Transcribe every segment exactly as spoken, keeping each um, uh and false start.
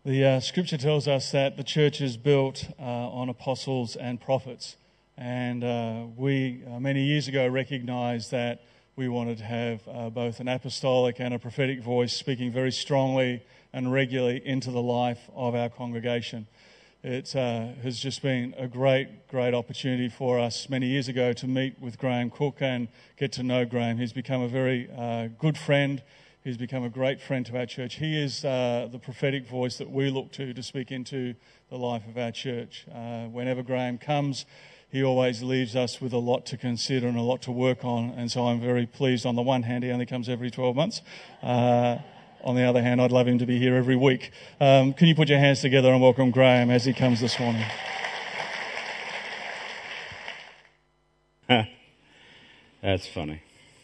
The uh, scripture tells us that the church is built uh, on apostles and prophets. And uh, we, uh, many years ago, recognized that we wanted to have uh, both an apostolic and a prophetic voice speaking very strongly and regularly into the life of our congregation. It uh, has just been a great, great opportunity for us many years ago to meet with Graham Cook and get to know Graham. He's become a very uh, good friend. He's become a great friend to our church. He is uh, the prophetic voice that we look to to speak into the life of our church. Uh, whenever Graham comes, he always leaves us with a lot to consider and a lot to work on. And so I'm very pleased. On the one hand, he only comes every twelve months. Uh, on the other hand, I'd love him to be here every week. Um, can you put your hands together and welcome Graham as he comes this morning? That's funny.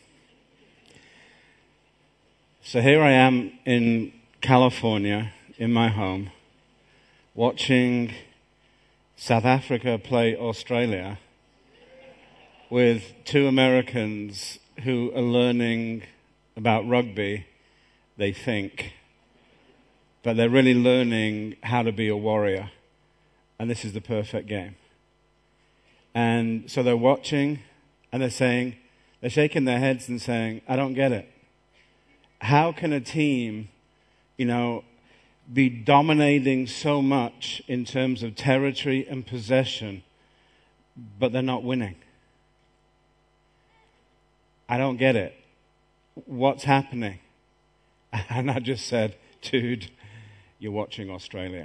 So here I am in California, in my home, watching South Africa play Australia with two Americans who are learning about rugby, they think, but they're really learning how to be a warrior. And this is the perfect game. And so they're watching and they're saying, they're shaking their heads and saying, I don't get it. How can a team, you know, be dominating so much in terms of territory and possession, but they're not winning? I don't get it. What's happening? And I just said, dude, you're watching Australia.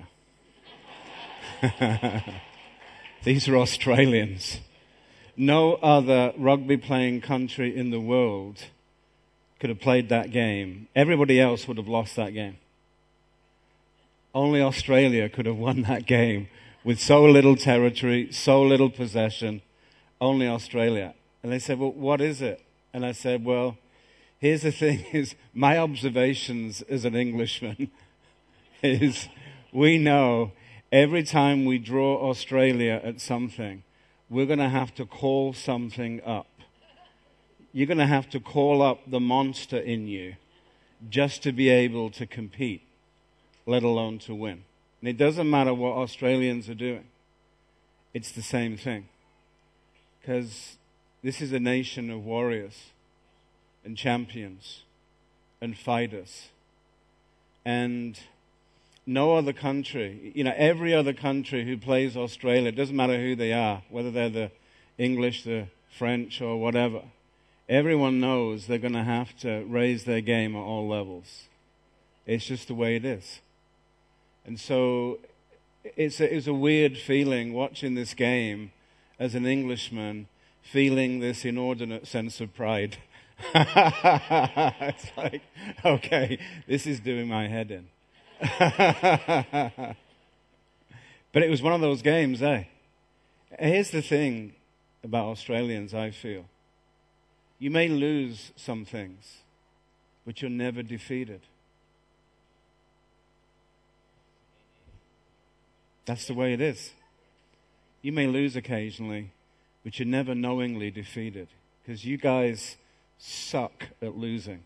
These are Australians. No other rugby playing country in the world could have played that game. Everybody else would have lost that game. Only Australia could have won that game with so little territory, so little possession. Only Australia. And they said, well, what is it? And I said, well, here's the thing, is my observations as an Englishman is we know every time we draw Australia at something, we're going to have to call something up. You're going to have to call up the monster in you just to be able to compete, let alone to win. And it doesn't matter what Australians are doing. It's the same thing. Because this is a nation of warriors and champions and fighters. And no other country, you know, every other country who plays Australia, it doesn't matter who they are, whether they're the English, the French, or whatever. Everyone knows they're going to have to raise their game at all levels. It's just the way it is. And so it's a, it's a weird feeling watching this game as an Englishman, feeling this inordinate sense of pride. It's like, okay, this is doing my head in. But it was one of those games, eh? Here's the thing about Australians, I feel. You may lose some things, but you're never defeated. That's the way it is. You may lose occasionally, but you're never knowingly defeated, because you guys suck at losing.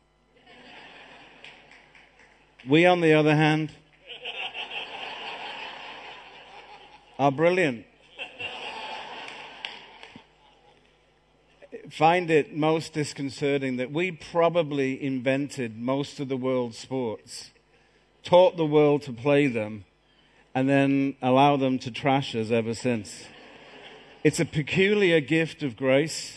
We, on the other hand, are brilliant. Find it most disconcerting that we probably invented most of the world's sports, taught the world to play them, and then allow them to trash us ever since. It's a peculiar gift of grace.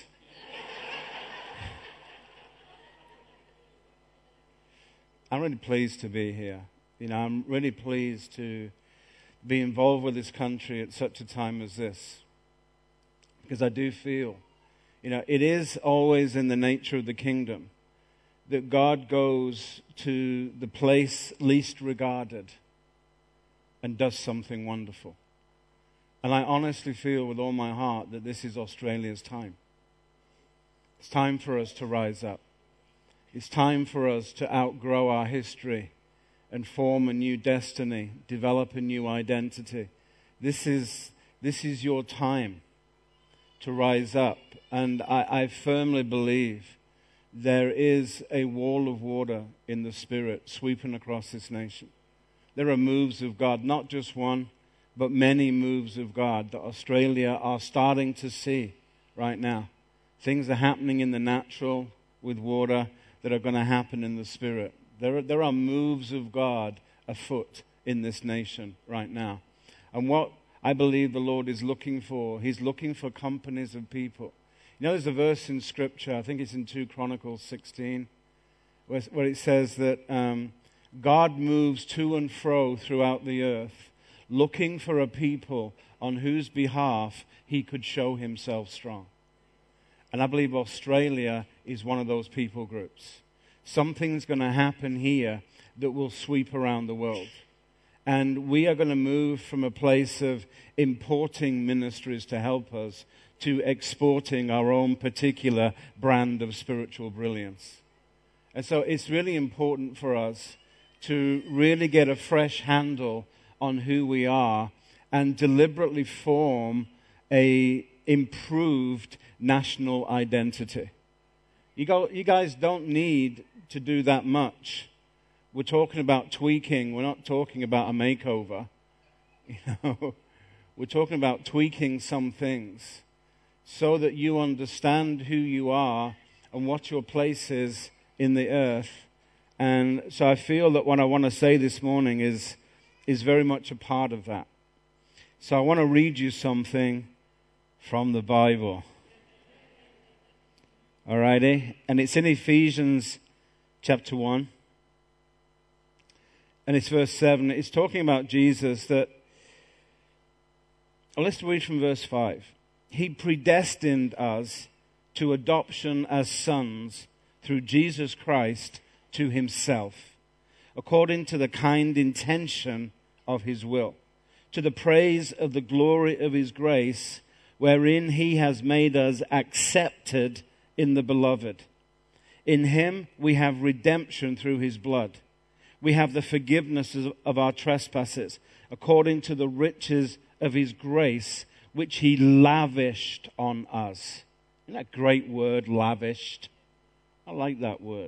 I'm really pleased to be here. You know, I'm really pleased to be involved with this country at such a time as this, because I do feel, you know, it is always in the nature of the kingdom that God goes to the place least regarded and does something wonderful. And I honestly feel with all my heart that this is Australia's time. It's time for us to rise up. It's time for us to outgrow our history and form a new destiny, develop a new identity. This is, this is your time to rise up. And I, I firmly believe there is a wall of water in the Spirit sweeping across this nation. there are moves of God, not just one, but many moves of God that Australia are starting to see right now. Things are happening in the natural with water that are going to happen in the spirit. There are, there are moves of God afoot in this nation right now. And what I believe the Lord is looking for, He's looking for companies of people. You know, there's a verse in Scripture, I think it's in Second Chronicles sixteen, where, where it says that um, God moves to and fro throughout the earth, looking for a people on whose behalf He could show Himself strong. And I believe Australia is one of those people groups. Something's going to happen here that will sweep around the world. And we are going to move from a place of importing ministries to help us to exporting our own particular brand of spiritual brilliance. And so it's really important for us to really get a fresh handle on who we are and deliberately form a improved national identity. You go, you guys don't need to do that much. We're talking about tweaking. We're not talking about a makeover. You know, we're talking about tweaking some things so that you understand who you are and what your place is in the earth. And so I feel that what I want to say this morning is, is very much a part of that. So I want to read you something from the Bible. Alrighty? And it's in Ephesians chapter one. And it's verse seven. It's talking about Jesus that... Well, let's read from verse five. He predestined us to adoption as sons through Jesus Christ to Himself, according to the kind intention of His will, to the praise of the glory of His grace, wherein He has made us accepted in the Beloved. In Him we have redemption through His blood. We have the forgiveness of our trespasses, according to the riches of His grace, which He lavished on us. Isn't that a great word, lavished? I like that word.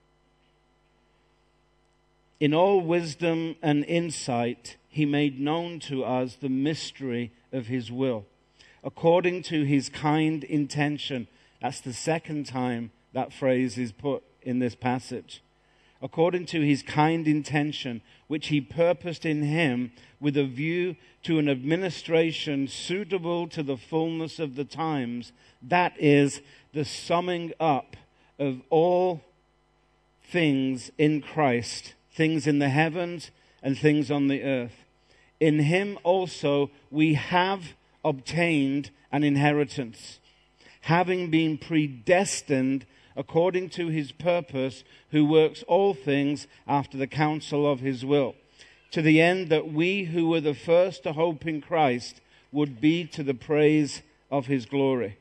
In all wisdom and insight, He made known to us the mystery of His will, according to His kind intention. That's the second time that phrase is put in this passage. According to His kind intention, which He purposed in Him with a view to an administration suitable to the fullness of the times, that is, the summing up of all things in Christ, things in the heavens and things on the earth. In Him also we have obtained an inheritance, having been predestined according to His purpose, who works all things after the counsel of His will, to the end that we who were the first to hope in Christ would be to the praise of His glory.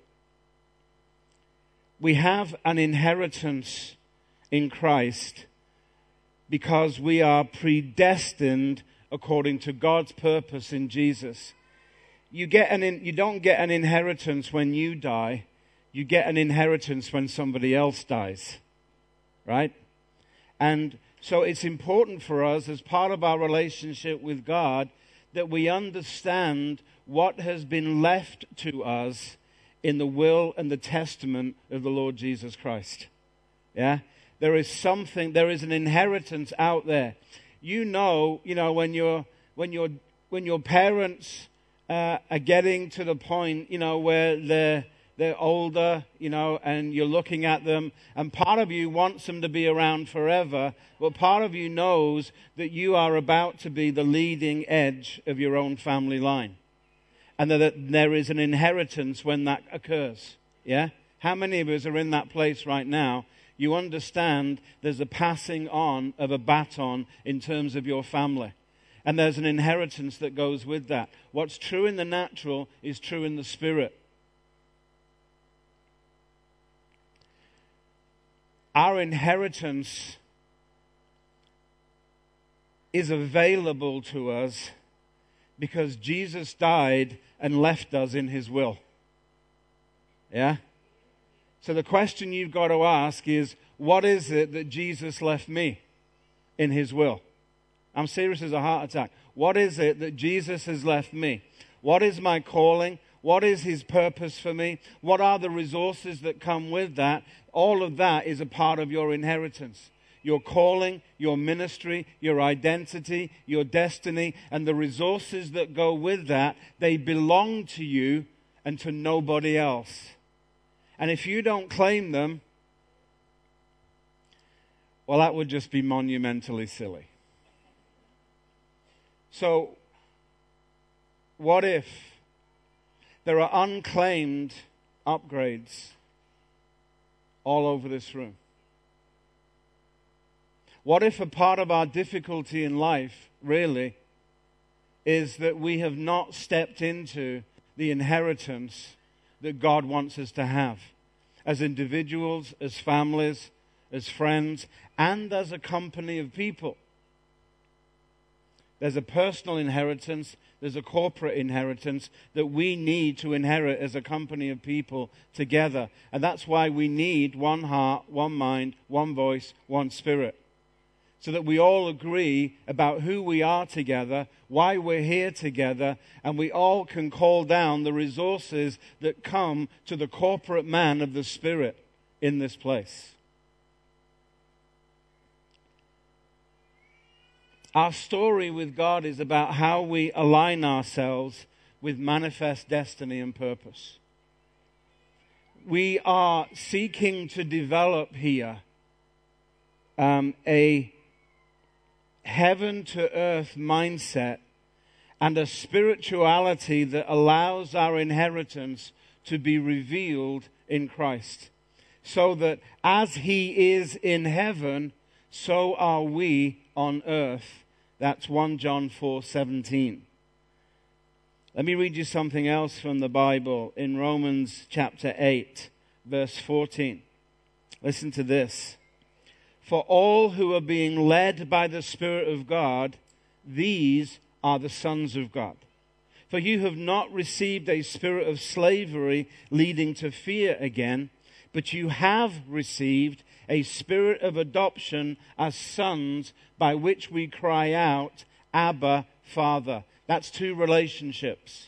We have an inheritance in Christ because we are predestined according to God's purpose in Jesus. You get an in, you don't get an inheritance when you die. You get an inheritance when somebody else dies, right? And so it's important for us as part of our relationship with God that we understand what has been left to us in the will and the testament of the Lord Jesus Christ. Yeah? There is something, there is an inheritance out there. You know, you know, when you're, when you're, when your parents uh, are getting to the point, you know, where they're, they're older, you know, and you're looking at them, and part of you wants them to be around forever, but part of you knows that you are about to be the leading edge of your own family line. And that there is an inheritance when that occurs. Yeah? How many of us are in that place right now? You understand there's a passing on of a baton in terms of your family. And there's an inheritance that goes with that. What's true in the natural is true in the spirit. Our inheritance is available to us because Jesus died and left us in His will. Yeah? So the question you've got to ask is, what is it that Jesus left me in His will? I'm serious as a heart attack. What is it that Jesus has left me? What is my calling? What is his purpose for me? What are the resources that come with that? All of that is a part of your inheritance. Your calling, your ministry, your identity, your destiny, and the resources that go with that, they belong to you and to nobody else. And if you don't claim them, well, that would just be monumentally silly. So, what if there are unclaimed upgrades all over this room? What if a part of our difficulty in life, really, is that we have not stepped into the inheritance that God wants us to have as individuals, as families, as friends, and as a company of people? There's a personal inheritance, there's a corporate inheritance that we need to inherit as a company of people together. And that's why we need one heart, one mind, one voice, one spirit. So that we all agree about who we are together, why we're here together, and we all can call down the resources that come to the corporate man of the Spirit in this place. Our story with God is about how we align ourselves with manifest destiny and purpose. We are seeking to develop here um, a heaven to earth mindset and a spirituality that allows our inheritance to be revealed in Christ. So that as he is in heaven, so are we on earth. That's First John four seventeen. Let me read you something else from the Bible in Romans chapter eight, verse fourteen. Listen to this. For all who are being led by the Spirit of God, these are the sons of God. For you have not received a spirit of slavery leading to fear again, but you have received a spirit of adoption as sons, by which we cry out, Abba, Father. That's two relationships.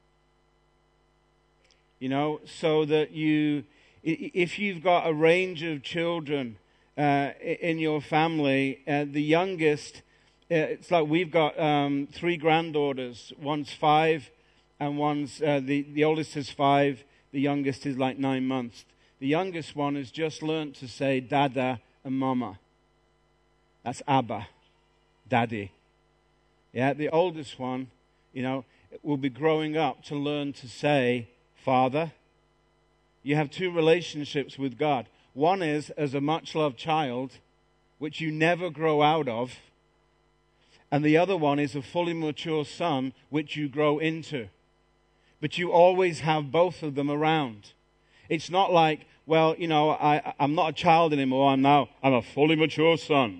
You know, so that you, if you've got a range of children uh, in your family, uh, the youngest, uh, it's like we've got um, three granddaughters. One's five, and one's uh, the the oldest is five. The youngest is like nine months. The youngest one has just learned to say Dada and Mama. That's Abba, Daddy. Yeah, the oldest one, you know, will be growing up to learn to say Father. You have two relationships with God. One is as a much-loved child, which you never grow out of. And the other one is a fully mature son, which you grow into. But you always have both of them around. It's not like, well, you know, I, I'm not a child anymore. I'm now, I'm a fully mature son.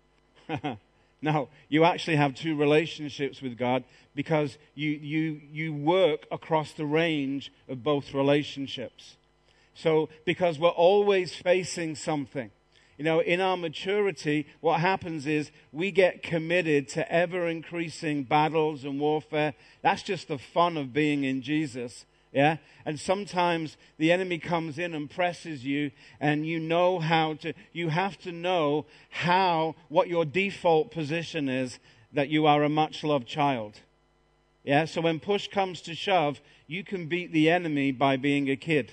No, you actually have two relationships with God because you, you, you work across the range of both relationships. So, because we're always facing something. You know, in our maturity, what happens is we get committed to ever-increasing battles and warfare. That's just the fun of being in Jesus. Yeah? And sometimes the enemy comes in and presses you, and you know how to, you have to know how, what your default position is, that you are a much-loved child. Yeah? So when push comes to shove, you can beat the enemy by being a kid.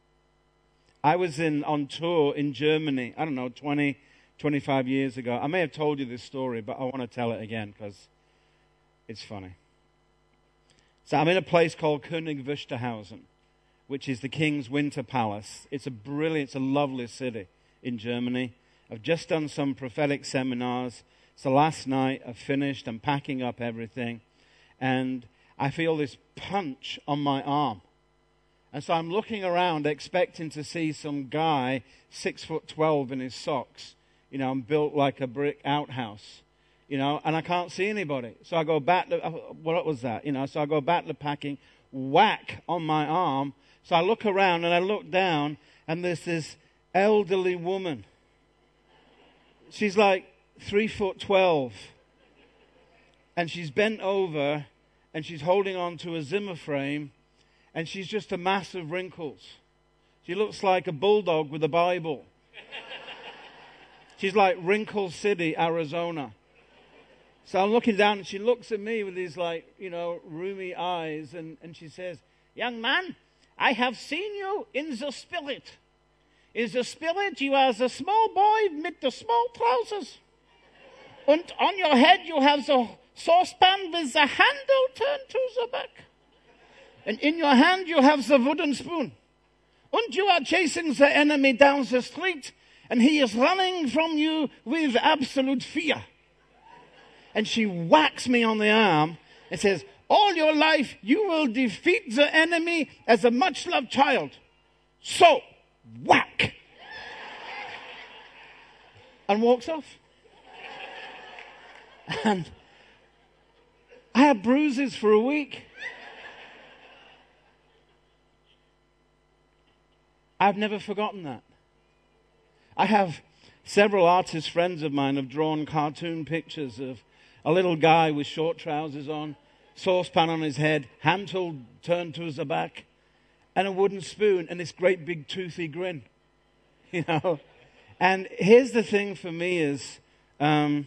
I was in on tour in Germany, I don't know, twenty, twenty-five years ago. I may have told you this story, but I want to tell it again because it's funny. So I'm in a place called König Wusterhausen, which is the King's Winter Palace. It's a brilliant, it's a lovely city in Germany. I've just done some prophetic seminars. So last night I finished, I'm packing up everything, and I feel this punch on my arm. And so I'm looking around expecting to see some guy, six foot twelve in his socks, you know, and built like a brick outhouse. You know, and I can't see anybody. So I go back to, what was that? You know, so I go back to packing, whack on my arm. So I look around and I look down, and there's this elderly woman. She's like three foot twelve. and she's bent over, and she's holding on to a Zimmer frame, and she's just a mass of wrinkles. She looks like a bulldog with a Bible. She's like Wrinkle City, Arizona. So I'm looking down, and she looks at me with these, like, you know, roomy eyes, and, and she says, "Young man, I have seen you in the spirit. In the spirit, you are the small boy with the small trousers. And on your head, you have the saucepan with the handle turned to the back. And in your hand, you have the wooden spoon. And you are chasing the enemy down the street, and he is running from you with absolute fear." And she whacks me on the arm and says, "All your life, you will defeat the enemy as a much-loved child. So, whack." And walks off. And I had bruises for a week. I've never forgotten that. I have several artist friends of mine have drawn cartoon pictures of a little guy with short trousers on, saucepan on his head, handle turned to his back, and a wooden spoon, and this great big toothy grin. You know? And here's the thing for me is, um,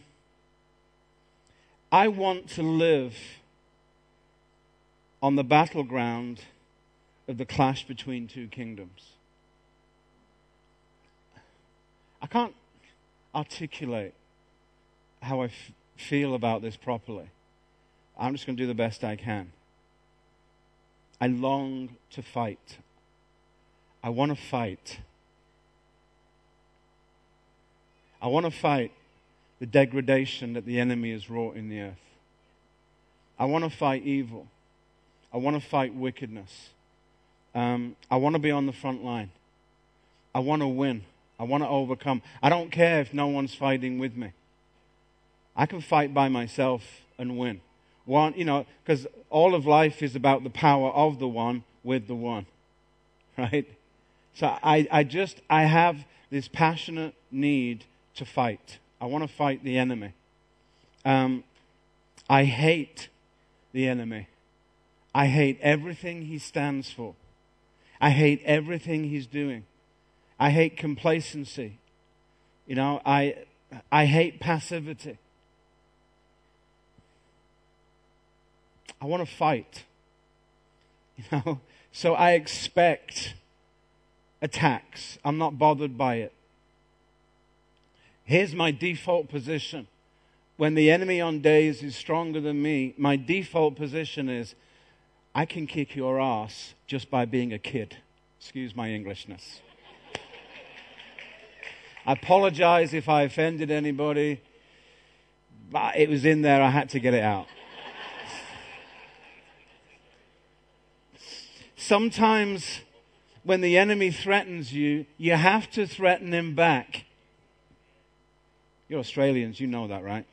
I want to live on the battleground of the clash between two kingdoms. I can't articulate how I f- feel about this properly. I'm just going to do the best I can. I long to fight. I want to fight. I want to fight the degradation that the enemy has wrought in the earth. I want to fight evil. I want to fight wickedness. Um, I want to be on the front line. I want to win. I want to overcome. I don't care if no one's fighting with me. I can fight by myself and win. One, you know, because all of life is about the power of the one with the one, right? So I, I just, I have this passionate need to fight. I want to fight the enemy. Um, I hate the enemy. I hate everything he stands for. I hate everything he's doing. I hate complacency. You know, I I hate passivity. I want to fight. You know, so I expect attacks. I'm not bothered by it. Here's my default position. When the enemy on days is stronger than me, my default position is, I can kick your ass just by being a kid. Excuse my Englishness. I apologize if I offended anybody, but it was in there, I had to get it out. Sometimes when the enemy threatens you, you have to threaten him back. You're Australians, you know that, right?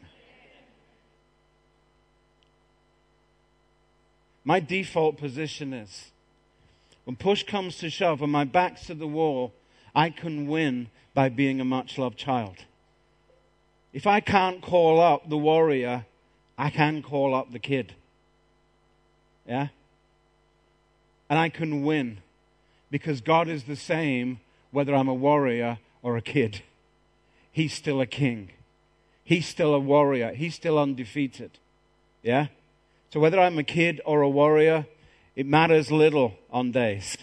My default position is, when push comes to shove and my back's to the wall, I can win by being a much-loved child. If I can't call up the warrior, I can call up the kid. Yeah? And I can win because God is the same whether I'm a warrior or a kid. He's still a king. He's still a warrior. He's still undefeated. Yeah? So whether I'm a kid or a warrior, it matters little on days.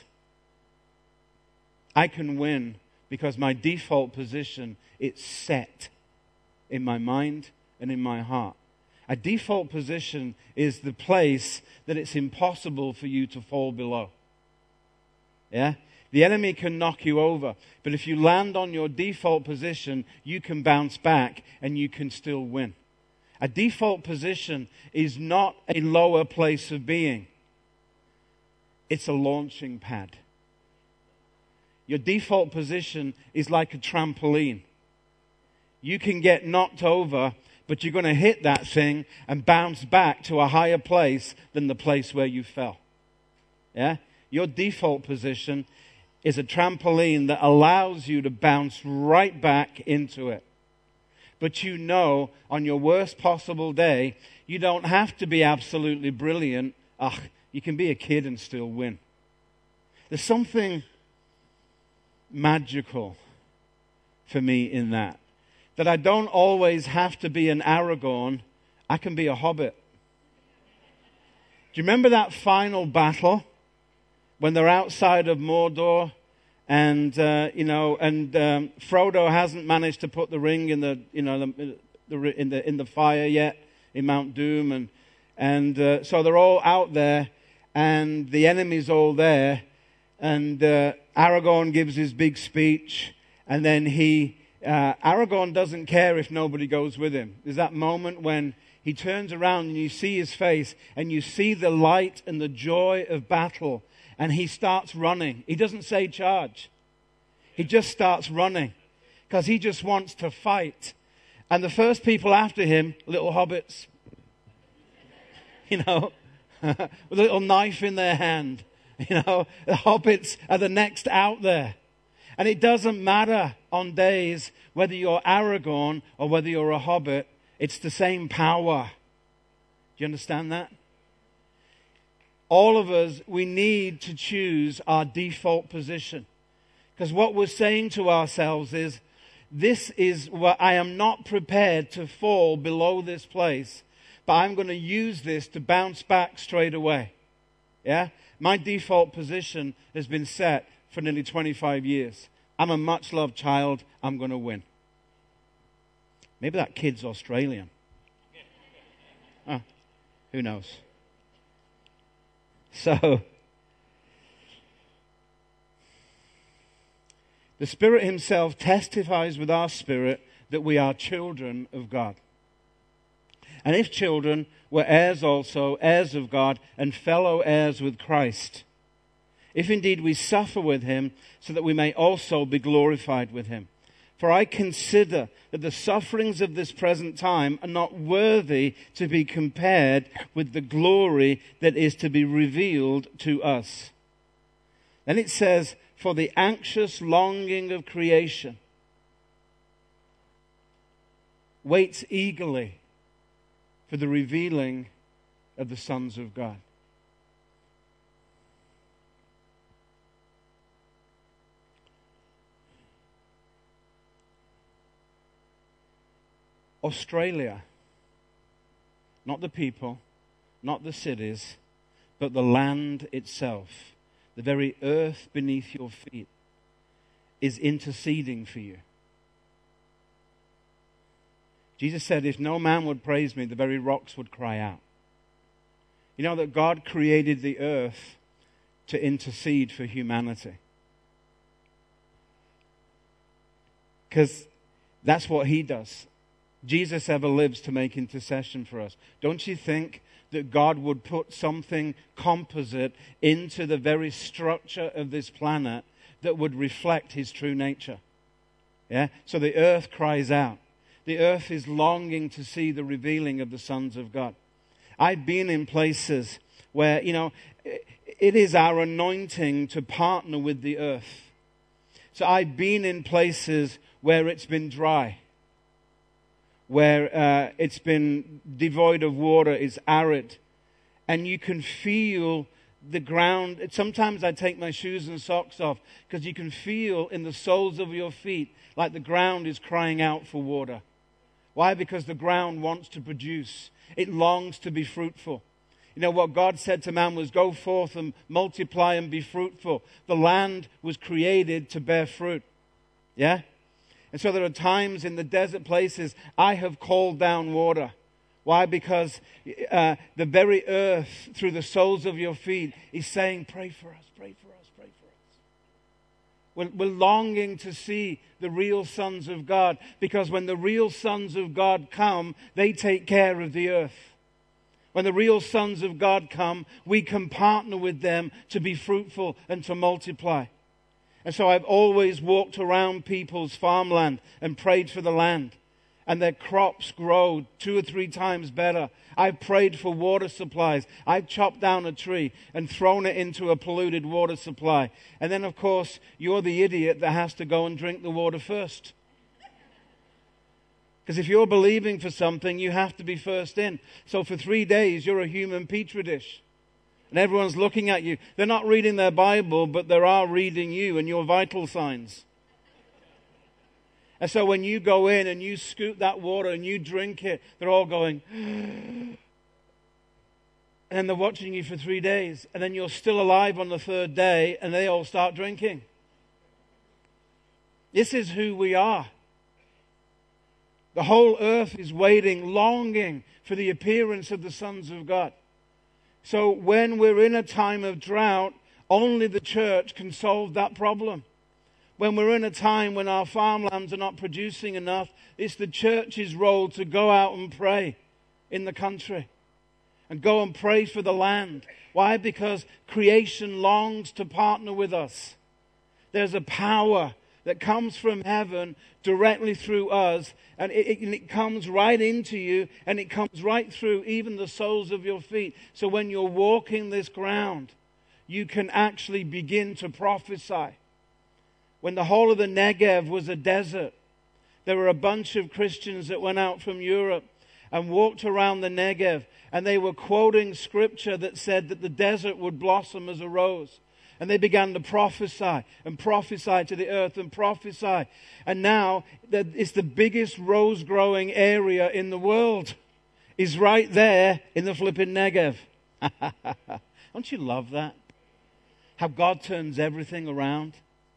I can win because my default position, it's set in my mind and in my heart. A default position is the place that it's impossible for you to fall below. Yeah? The enemy can knock you over, but if you land on your default position, you can bounce back and you can still win. A default position is not a lower place of being. It's a launching pad. Your default position is like a trampoline. You can get knocked over, but you're going to hit that thing and bounce back to a higher place than the place where you fell. Yeah? Your default position is a trampoline that allows you to bounce right back into it. But you know, on your worst possible day, you don't have to be absolutely brilliant. Ah, you can be a kid and still win. There's something magical for me in that. That I don't always have to be an Aragorn. I can be a hobbit. Do you remember that final battle when they're outside of Mordor, and uh, you know, and um, Frodo hasn't managed to put the ring in the, you know, the, the in the in the fire yet in Mount Doom, and and uh, so they're all out there, and the enemy's all there, and uh, Aragorn gives his big speech, and then he uh, Aragorn doesn't care if nobody goes with him. There's that moment when he turns around and you see his face, and you see the light and the joy of battle, and he starts running. He doesn't say charge. He just starts running because he just wants to fight. And the first people after him, little hobbits, you know, with a little knife in their hand. You know, the hobbits are the next out there. And it doesn't matter on days whether you're Aragorn or whether you're a hobbit. It's the same power. Do you understand that? All of us, we need to choose our default position. Because what we're saying to ourselves is, this is what I am not prepared to fall below this place, but I'm going to use this to bounce back straight away. Yeah? My default position has been set for nearly twenty-five years. I'm a much-loved child. I'm going to win. Maybe that kid's Australian. Huh, who knows? So, the Spirit Himself testifies with our spirit that we are children of God. And if children, we're heirs also, heirs of God, and fellow heirs with Christ. If indeed we suffer with Him, so that we may also be glorified with Him. For I consider that the sufferings of this present time are not worthy to be compared with the glory that is to be revealed to us. Then it says, for the anxious longing of creation waits eagerly for the revealing of the sons of God. Australia, not the people, not the cities, but the land itself, the very earth beneath your feet, is interceding for you. Jesus said, if no man would praise me, the very rocks would cry out. You know that God created the earth to intercede for humanity. Because that's what He does. Jesus ever lives to make intercession for us. Don't you think that God would put something composite into the very structure of this planet that would reflect His true nature? Yeah? So the earth cries out. The earth is longing to see the revealing of the sons of God. I've been in places where, you know, it is our anointing to partner with the earth. So I've been in places where it's been dry, where uh, it's been devoid of water, it's arid. And you can feel the ground. Sometimes I take my shoes and socks off because you can feel in the soles of your feet like the ground is crying out for water. Why? Because the ground wants to produce. It longs to be fruitful. You know, what God said to man was, go forth and multiply and be fruitful. The land was created to bear fruit. Yeah? And so there are times in the desert places I have called down water. Why? Because uh, the very earth, through the soles of your feet, is saying, pray for us, pray for us, pray for us. We're, we're longing to see the real sons of God, because when the real sons of God come, they take care of the earth. When the real sons of God come, we can partner with them to be fruitful and to multiply. And so I've always walked around people's farmland and prayed for the land. And their crops grow two or three times better. I've prayed for water supplies. I've chopped down a tree and thrown it into a polluted water supply. And then, of course, you're the idiot that has to go and drink the water first. Because if you're believing for something, you have to be first in. So for three days, you're a human petri dish. And everyone's looking at you. They're not reading their Bible, but they are reading you and your vital signs. And so when you go in and you scoop that water and you drink it, they're all going, and they're watching you for three days. And then you're still alive on the third day, and they all start drinking. This is who we are. The whole earth is waiting, longing for the appearance of the sons of God. So when we're in a time of drought, only the church can solve that problem. When we're in a time when our farmlands are not producing enough, it's the church's role to go out and pray in the country. And go and pray for the land. Why? Because creation longs to partner with us. There's a power that comes from heaven directly through us, and it, it, it comes right into you, and it comes right through even the soles of your feet. So when you're walking this ground, you can actually begin to prophesy. When the whole of the Negev was a desert, there were a bunch of Christians that went out from Europe and walked around the Negev, and they were quoting scripture that said that the desert would blossom as a rose. And they began to prophesy and prophesy to the earth and prophesy. And now it's the biggest rose growing area in the world is right there in the flipping Negev. Don't you love that? How God turns everything around.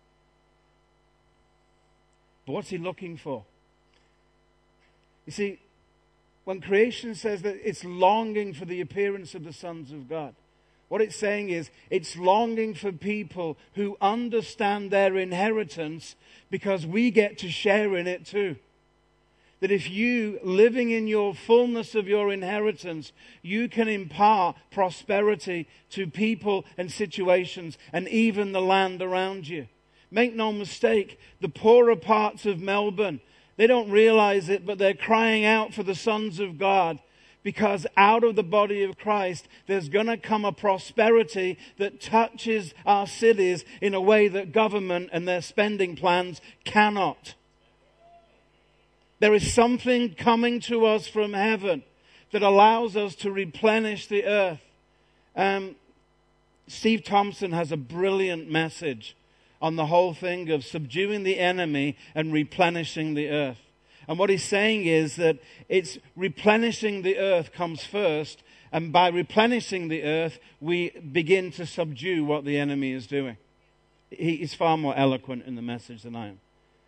But what's he looking for? You see, when creation says that it's longing for the appearance of the sons of God, what it's saying is, it's longing for people who understand their inheritance because we get to share in it too. That if you, living in your fullness of your inheritance, you can impart prosperity to people and situations and even the land around you. Make no mistake, the poorer parts of Melbourne, they don't realize it, but they're crying out for the sons of God. Because out of the body of Christ, there's going to come a prosperity that touches our cities in a way that government and their spending plans cannot. There is something coming to us from heaven that allows us to replenish the earth. Um, Steve Thompson has a brilliant message on the whole thing of subduing the enemy and replenishing the earth. And what he's saying is that it's replenishing the earth comes first, and by replenishing the earth, we begin to subdue what the enemy is doing. He is far more eloquent in the message than I am.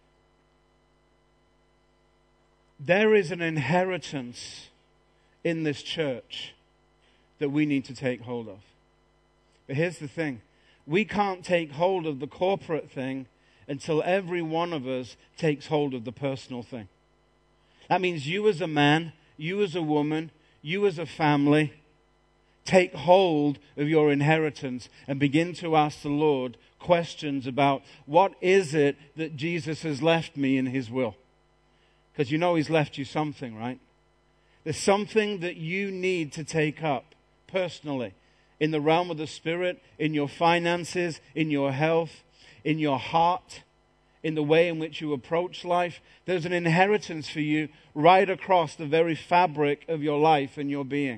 There is an inheritance in this church that we need to take hold of. But here's the thing. We can't take hold of the corporate thing until every one of us takes hold of the personal thing. That means you as a man, you as a woman, you as a family, take hold of your inheritance and begin to ask the Lord questions about what is it that Jesus has left me in His will. Because you know He's left you something, right? There's something that you need to take up personally in the realm of the Spirit, in your finances, in your health, in your heart, in the way in which you approach life. There's an inheritance for you right across the very fabric of your life and your being.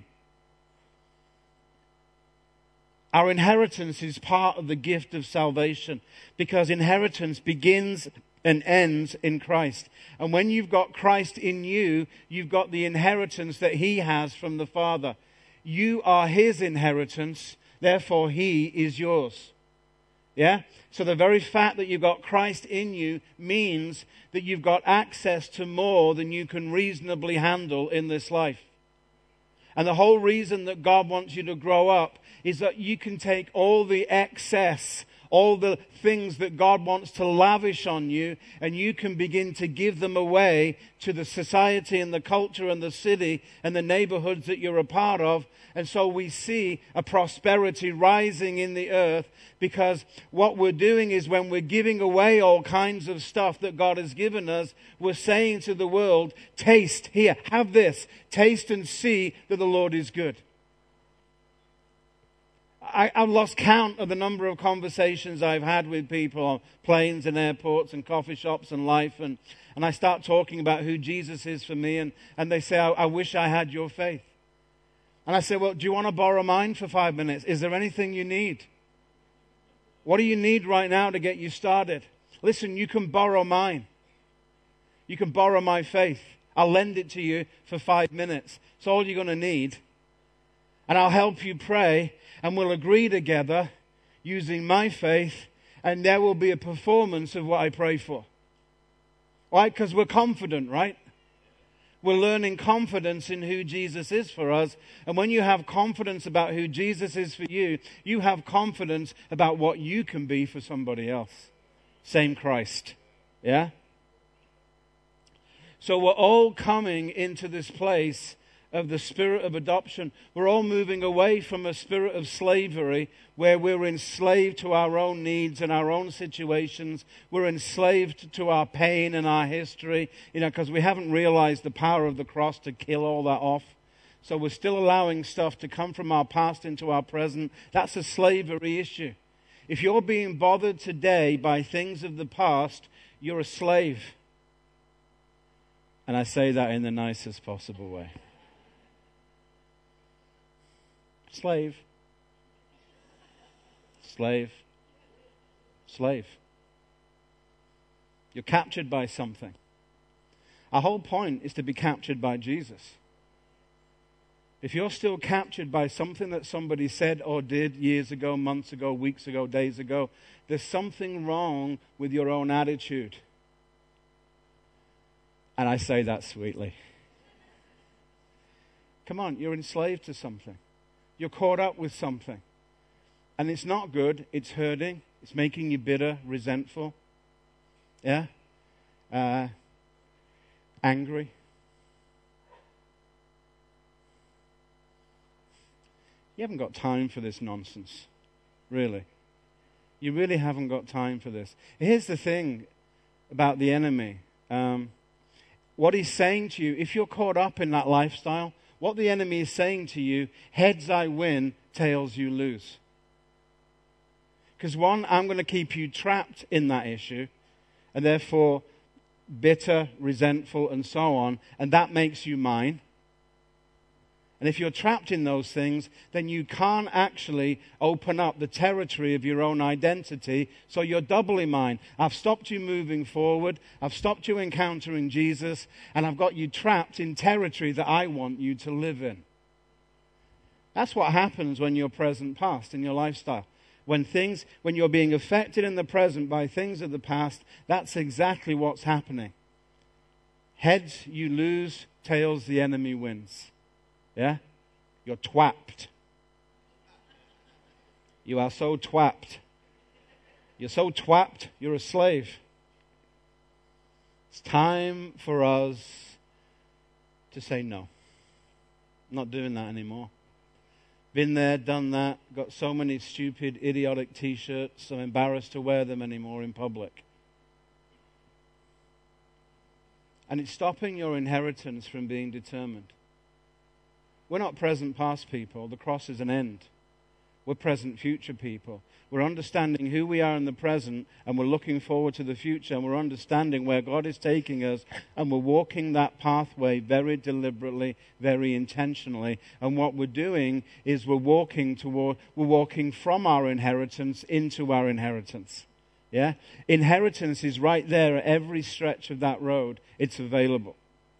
Our inheritance is part of the gift of salvation because inheritance begins and ends in Christ. And when you've got Christ in you, you've got the inheritance that He has from the Father. You are His inheritance, therefore He is yours. Yeah? So the very fact that you've got Christ in you means that you've got access to more than you can reasonably handle in this life. And the whole reason that God wants you to grow up is that you can take all the excess, all the things that God wants to lavish on you, and you can begin to give them away to the society and the culture and the city and the neighborhoods that you're a part of. And so we see a prosperity rising in the earth because what we're doing is when we're giving away all kinds of stuff that God has given us, we're saying to the world, taste, here, have this, taste and see that the Lord is good. I, I've lost count of the number of conversations I've had with people on planes and airports and coffee shops and life. And, and I start talking about who Jesus is for me. And, and they say, I, I wish I had your faith. And I say, well, do you want to borrow mine for five minutes? Is there anything you need? What do you need right now to get you started? Listen, you can borrow mine. You can borrow my faith. I'll lend it to you for five minutes. It's all you're going to need. And I'll help you pray, and we'll agree together using my faith, and there will be a performance of what I pray for. Why? Because we're confident, right? We're learning confidence in who Jesus is for us. And when you have confidence about who Jesus is for you, you have confidence about what you can be for somebody else. Same Christ. Yeah? So we're all coming into this place of the spirit of adoption. We're all moving away from a spirit of slavery where we're enslaved to our own needs and our own situations. We're enslaved to our pain and our history, you know, because we haven't realized the power of the cross to kill all that off. So we're still allowing stuff to come from our past into our present. That's a slavery issue. If you're being bothered today by things of the past, you're a slave. And I say that in the nicest possible way. Slave. Slave. Slave. You're captured by something. Our whole point is to be captured by Jesus. If you're still captured by something that somebody said or did years ago, months ago, weeks ago, days ago, there's something wrong with your own attitude. And I say that sweetly. Come on, you're enslaved to something. You're caught up with something. And it's not good. It's hurting. It's making you bitter, resentful. Yeah? Uh, angry. You haven't got time for this nonsense. Really. You really haven't got time for this. Here's the thing about the enemy. Um, what he's saying to you, if you're caught up in that lifestyle, what the enemy is saying to you, heads I win, tails you lose. Because one, I'm going to keep you trapped in that issue, and therefore bitter, resentful, and so on, and that makes you mine. And if you're trapped in those things, then you can't actually open up the territory of your own identity, so you're doubly mine. I've stopped you moving forward, I've stopped you encountering Jesus, and I've got you trapped in territory that I want you to live in. That's what happens when you're present past in your lifestyle. When things, when you're being affected in the present by things of the past, that's exactly what's happening. Heads you lose, tails the enemy wins. Yeah? You're twapped. You are so twapped. You're so twapped, you're a slave. It's time for us to say no. I'm not doing that anymore. Been there, done that, got so many stupid, idiotic t-shirts, I'm embarrassed to wear them anymore in public. And it's stopping your inheritance from being determined. We're not present past people. The cross is an end. We're present future people. We're understanding who we are in the present, and we're looking forward to the future, and we're understanding where God is taking us, and we're walking that pathway very deliberately, very intentionally. And what we're doing is we're walking toward, we're walking from our inheritance into our inheritance. Yeah? Inheritance is right there at every stretch of that road. It's available.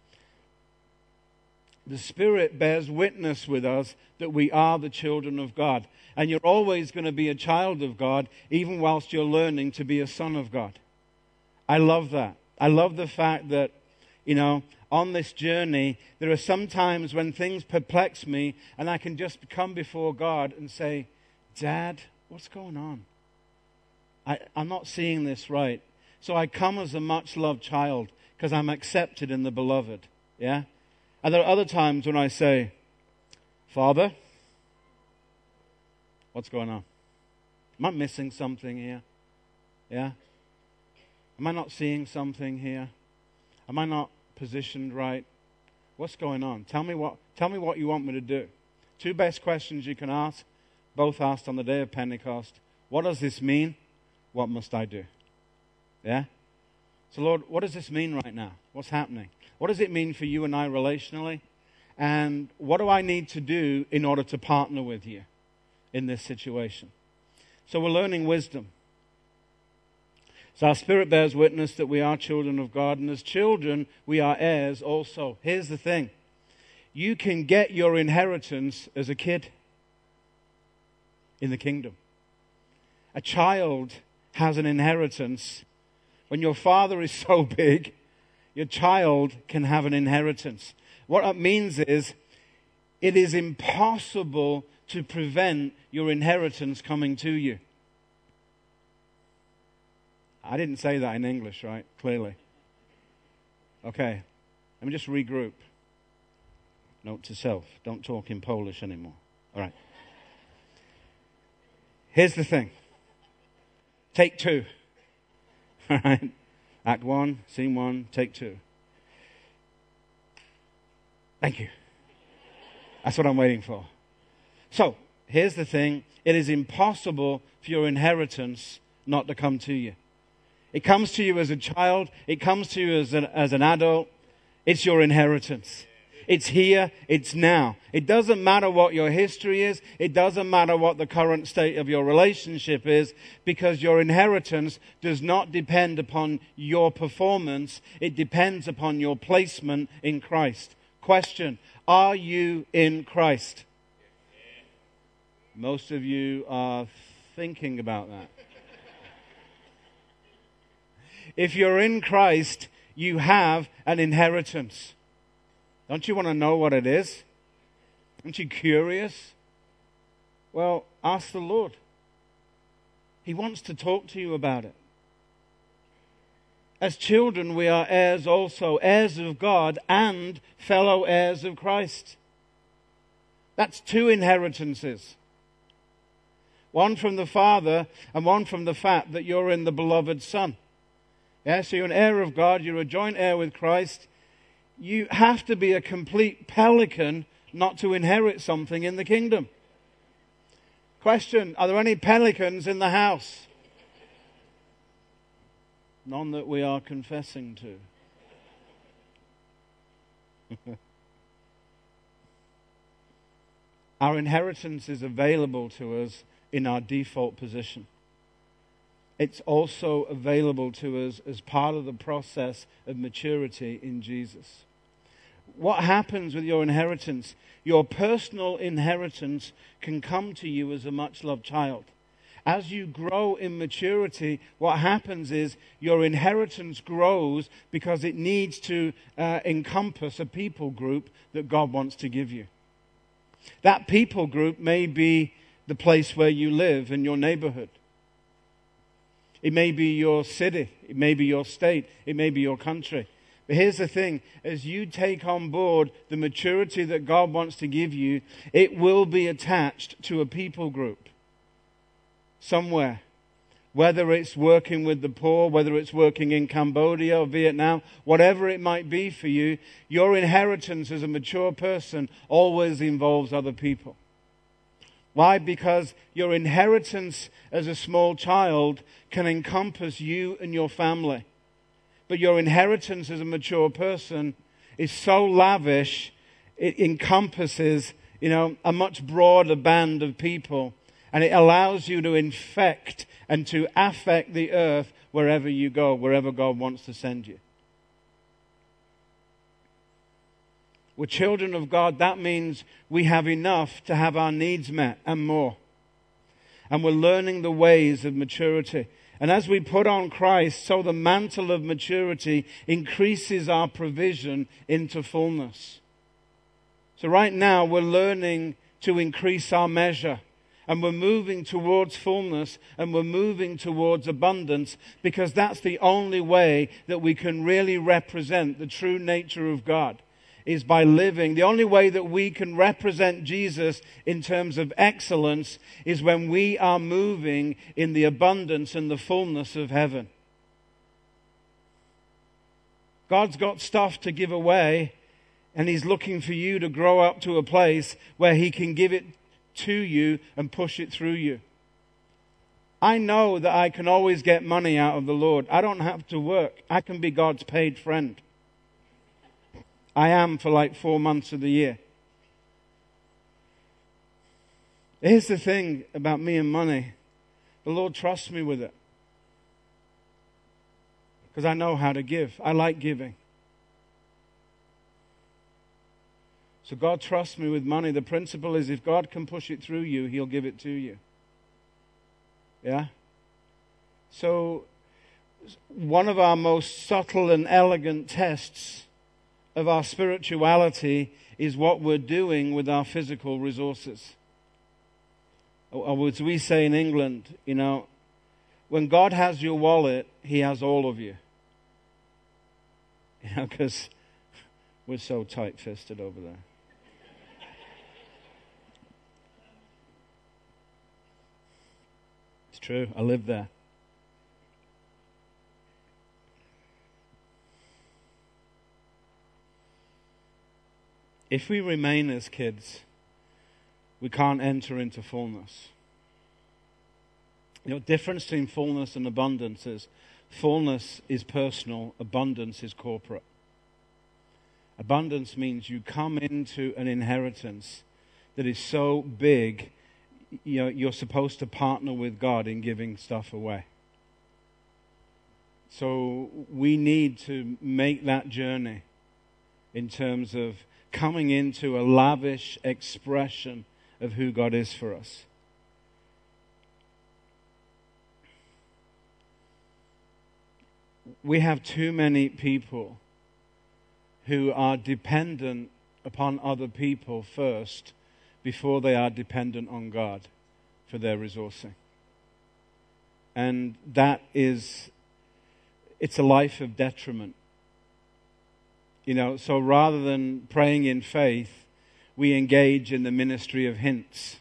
The Spirit bears witness with us that we are the children of God. And you're always going to be a child of God, even whilst you're learning to be a son of God. I love that. I love the fact that, you know, on this journey, there are some times when things perplex me, and I can just come before God and say, Dad, what's going on? I, I'm not seeing this right. So I come as a much-loved child because I'm accepted in the beloved. Yeah? And there are other times when I say, Father, what's going on? Am I missing something here? Yeah? Am I not seeing something here? Am I not positioned right? What's going on? Tell me what, tell me what you want me to do. Two best questions you can ask. both asked on the day of Pentecost, what does this mean? What must I do? Yeah? So Lord, what does this mean right now? What's happening? What does it mean for you and I relationally? And what do I need to do in order to partner with you in this situation? So we're learning wisdom. So our Spirit bears witness that we are children of God, and as children, we are heirs also. Here's the thing. You can get your inheritance as a kid in the kingdom. A child has an inheritance. When your father is so big, your child can have an inheritance. What that means is, it is impossible to prevent your inheritance coming to you. I didn't say that in English, right? Clearly. Okay, let me just regroup. Note to self, don't talk in Polish anymore. All right. Here's the thing. Take two. All right. Act one, scene one, take two. Thank you. That's what I'm waiting for. So, here's the thing. It is impossible for your inheritance not to come to you. It comes to you as a child. It comes to you as an, as an adult. It's your inheritance. It's here. It's now. It doesn't matter what your history is. It doesn't matter what the current state of your relationship is, because your inheritance does not depend upon your performance. It depends upon your placement in Christ. Question: are you in Christ? Most of you are thinking about that. If you're in Christ, you have an inheritance. Don't you want to know what it is? Aren't you curious? Well, ask the Lord. He wants to talk to you about it. As children, we are heirs also, heirs of God and fellow heirs of Christ. That's two inheritances. One from the Father and one from the fact that you're in the beloved Son. Yeah, so you're an heir of God, you're a joint heir with Christ. You have to be a complete pelican not to inherit something in the kingdom. Question: are there any pelicans in the house? None that we are confessing to. Our inheritance is available to us in our default position. It's also available to us as part of the process of maturity in Jesus. What happens with your inheritance? Your personal inheritance can come to you as a much-loved child. As you grow in maturity, what happens is your inheritance grows because it needs to uh, encompass a people group that God wants to give you. That people group may be the place where you live in your neighborhood. It may be your city. It may be your state. It may be your country. But here's the thing. As you take on board the maturity that God wants to give you, it will be attached to a people group somewhere. Whether it's working with the poor, whether it's working in Cambodia or Vietnam, whatever it might be for you, your inheritance as a mature person always involves other people. Why? Because your inheritance as a small child can encompass you and your family. But your inheritance as a mature person is so lavish, it encompasses, you know, a much broader band of people. And it allows you to infect and to affect the earth wherever you go, wherever God wants to send you. We're children of God. That means we have enough to have our needs met and more. And we're learning the ways of maturity. And as we put on Christ, so the mantle of maturity increases our provision into fullness. So right now we're learning to increase our measure. And we're moving towards fullness, and we're moving towards abundance, because that's the only way that we can really represent the true nature of God, is by living. The only way that we can represent Jesus in terms of excellence is when we are moving in the abundance and the fullness of heaven. God's got stuff to give away, and He's looking for you to grow up to a place where He can give it to you and push it through you. I know that I can always get money out of the Lord. I don't have to work. I can be God's paid friend. I am for like four months of the year. Here's the thing about me and money. The Lord trusts me with it. Because I know how to give. I like giving. So God trusts me with money. The principle is if God can push it through you, He'll give it to you. Yeah? So, one of our most subtle and elegant tests of our spirituality is what we're doing with our physical resources. Or as we say in England, you know, when God has your wallet, He has all of you. You know, because we're so tight-fisted over there. It's true. I live there. If we remain as kids, we can't enter into fullness. You know, the difference between fullness and abundance is fullness is personal, abundance is corporate. Abundance means you come into an inheritance that is so big, you know, you're supposed to partner with God in giving stuff away. So we need to make that journey in terms of coming into a lavish expression of who God is for us. We have too many people who are dependent upon other people first before they are dependent on God for their resourcing. And that is, it's a life of detriment. You know, so rather than praying in faith, we engage in the ministry of hints.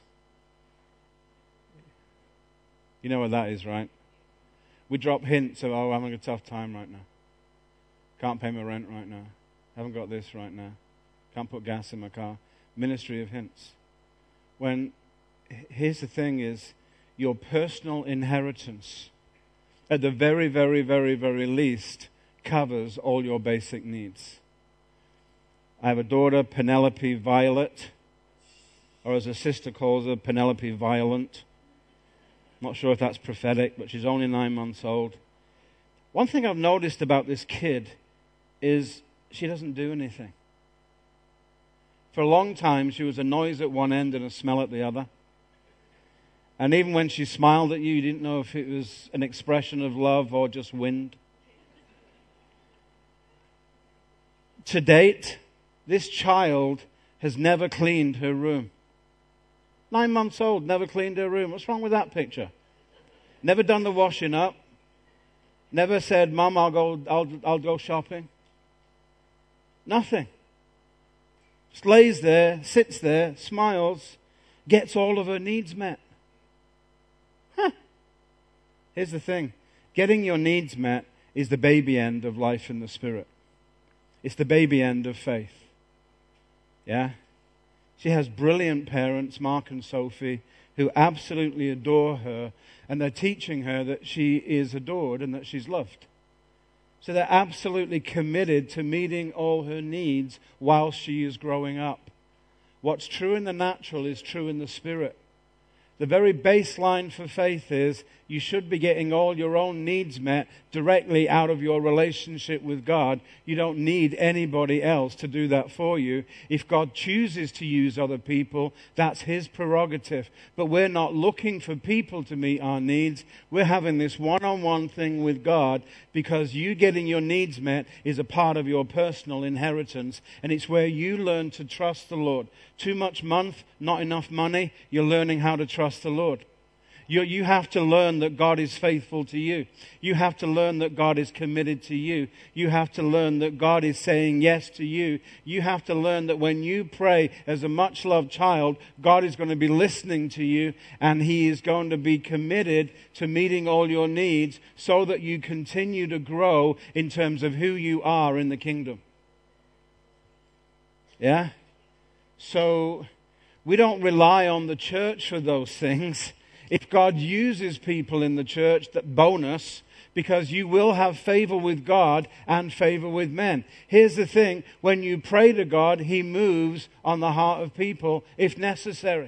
You know what that is, right? We drop hints of, oh, I'm having a tough time right now. Can't pay my rent right now. Haven't got this right now. Can't put gas in my car. Ministry of hints. When, here's the thing is, your personal inheritance, at the very, very, very, very least, covers all your basic needs. I have a daughter, Penelope Violet, or as her sister calls her, Penelope Violent. Not sure if that's prophetic, but she's only nine months old. One thing I've noticed about this kid is she doesn't do anything. For a long time, she was a noise at one end and a smell at the other. And even when she smiled at you, you didn't know if it was an expression of love or just wind. To date, this child has never cleaned her room. Nine months old, never cleaned her room. What's wrong with that picture? Never done the washing up. Never said, Mum, I'll go, I'll, I'll go shopping. Nothing. Just lays there, sits there, smiles, gets all of her needs met. Huh. Here's the thing. Getting your needs met is the baby end of life in the Spirit. It's the baby end of faith. Yeah? She has brilliant parents, Mark and Sophie, who absolutely adore her, and they're teaching her that she is adored and that she's loved. So they're absolutely committed to meeting all her needs while she is growing up. What's true in the natural is true in the Spirit. The very baseline for faith is you should be getting all your own needs met directly out of your relationship with God. You don't need anybody else to do that for you. If God chooses to use other people, that's His prerogative. But we're not looking for people to meet our needs. We're having this one-on-one thing with God because you getting your needs met is a part of your personal inheritance, and it's where you learn to trust the Lord. Too much month, not enough money, you're learning how to trust the Lord. You, you have to learn that God is faithful to you. You have to learn that God is committed to you. You have to learn that God is saying yes to you. You have to learn that when you pray as a much-loved child, God is going to be listening to you, and He is going to be committed to meeting all your needs so that you continue to grow in terms of who you are in the kingdom. Yeah? So We don't rely on the church for those things. If God uses people in the church, that bonus, because you will have favor with God and favor with men. Here's the thing, when you pray to God, He moves on the heart of people if necessary.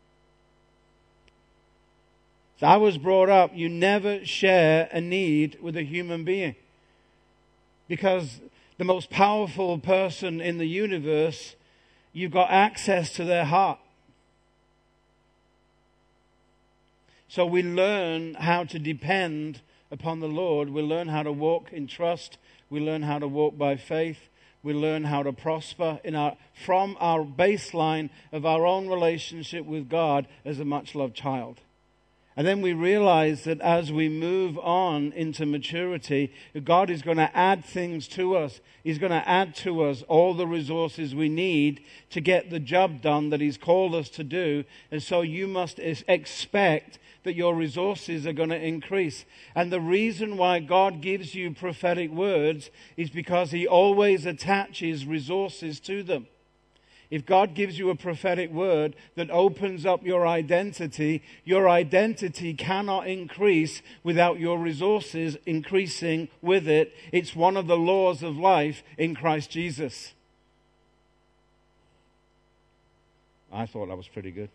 So I was brought up, you never share a need with a human being. Because the most powerful person in the universe, you've got access to their heart. So we learn how to depend upon the Lord. We learn how to walk in trust. We learn how to walk by faith. We learn how to prosper in our, from our baseline of our own relationship with God as a much-loved child. And then we realize that as we move on into maturity, God is going to add things to us. He's going to add to us all the resources we need to get the job done that He's called us to do. And so you must expect that your resources are going to increase. And the reason why God gives you prophetic words is because He always attaches resources to them. If God gives you a prophetic word that opens up your identity, your identity cannot increase without your resources increasing with it. It's one of the laws of life in Christ Jesus. I thought that was pretty good.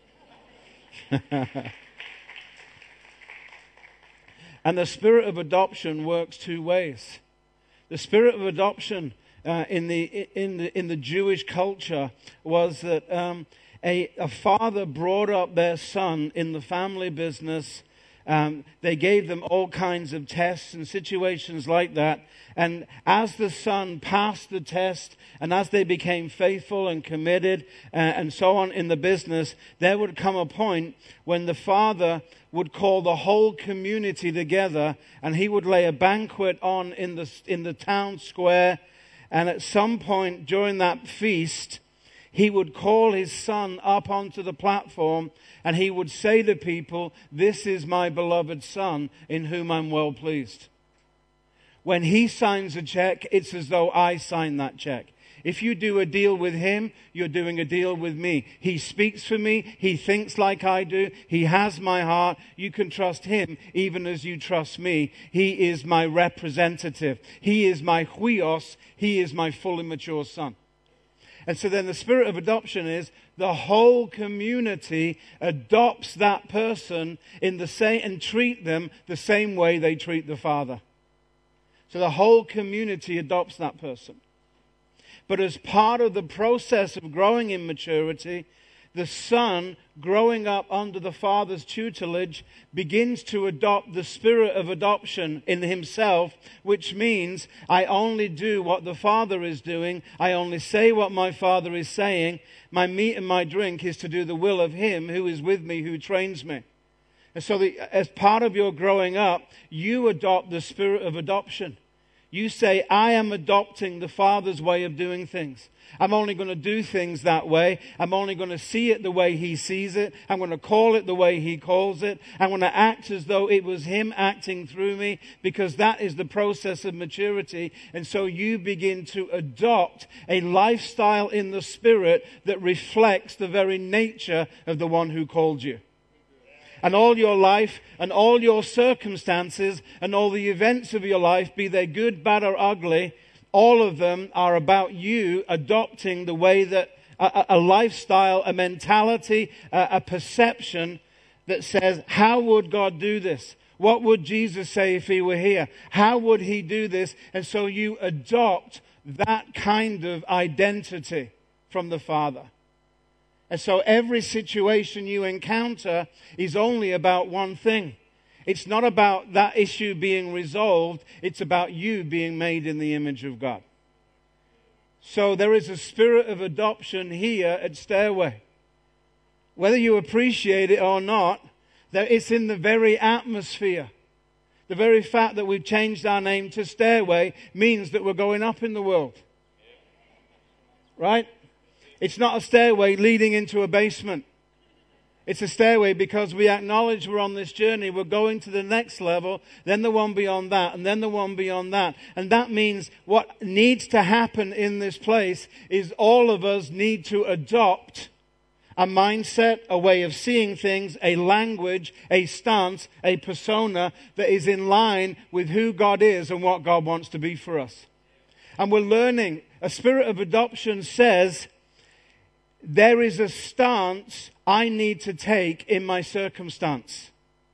And the spirit of adoption works two ways. The spirit of adoption Uh, in the in the in the Jewish culture was that um, a a father brought up their son in the family business. Um, they gave them all kinds of tests and situations like that. And as the son passed the test, and as they became faithful and committed uh, and so on in the business, there would come a point when the father would call the whole community together, and he would lay a banquet on in the in the town square. And at some point during that feast, he would call his son up onto the platform, and he would say to people, "This is my beloved son in whom I'm well pleased." When he signs a check, it's as though I signed that check. If you do a deal with him, you're doing a deal with me. He speaks for me. He thinks like I do. He has my heart. You can trust him even as you trust me. He is my representative. He is my huios. He is my fully mature son. And so then the spirit of adoption is the whole community adopts that person in the same and treat them the same way they treat the father. So the whole community adopts that person. But as part of the process of growing in maturity, the son, growing up under the father's tutelage, begins to adopt the spirit of adoption in himself, which means I only do what the father is doing. I only say what my father is saying. My meat and my drink is to do the will of him who is with me, who trains me. And so the, as part of your growing up, you adopt the spirit of adoption. You say, I am adopting the Father's way of doing things. I'm only going to do things that way. I'm only going to see it the way He sees it. I'm going to call it the way He calls it. I'm going to act as though it was Him acting through me, because that is the process of maturity. And so you begin to adopt a lifestyle in the Spirit that reflects the very nature of the one who called you. And all your life and all your circumstances and all the events of your life, be they good, bad, or ugly, all of them are about you adopting the way that a, a lifestyle, a mentality, a, a perception that says, how would God do this? What would Jesus say if He were here? How would He do this? And so you adopt that kind of identity from the Father. And so every situation you encounter is only about one thing. It's not about that issue being resolved. It's about you being made in the image of God. So there is a spirit of adoption here at Stairway. Whether you appreciate it or not, that it's in the very atmosphere. The very fact that we've changed our name to Stairway means that we're going up in the world. Right? It's not a stairway leading into a basement. It's a stairway because we acknowledge we're on this journey. We're going to the next level, then the one beyond that, and then the one beyond that. And that means what needs to happen in this place is all of us need to adopt a mindset, a way of seeing things, a language, a stance, a persona that is in line with who God is and what God wants to be for us. And we're learning. A spirit of adoption says, there is a stance I need to take in my circumstance.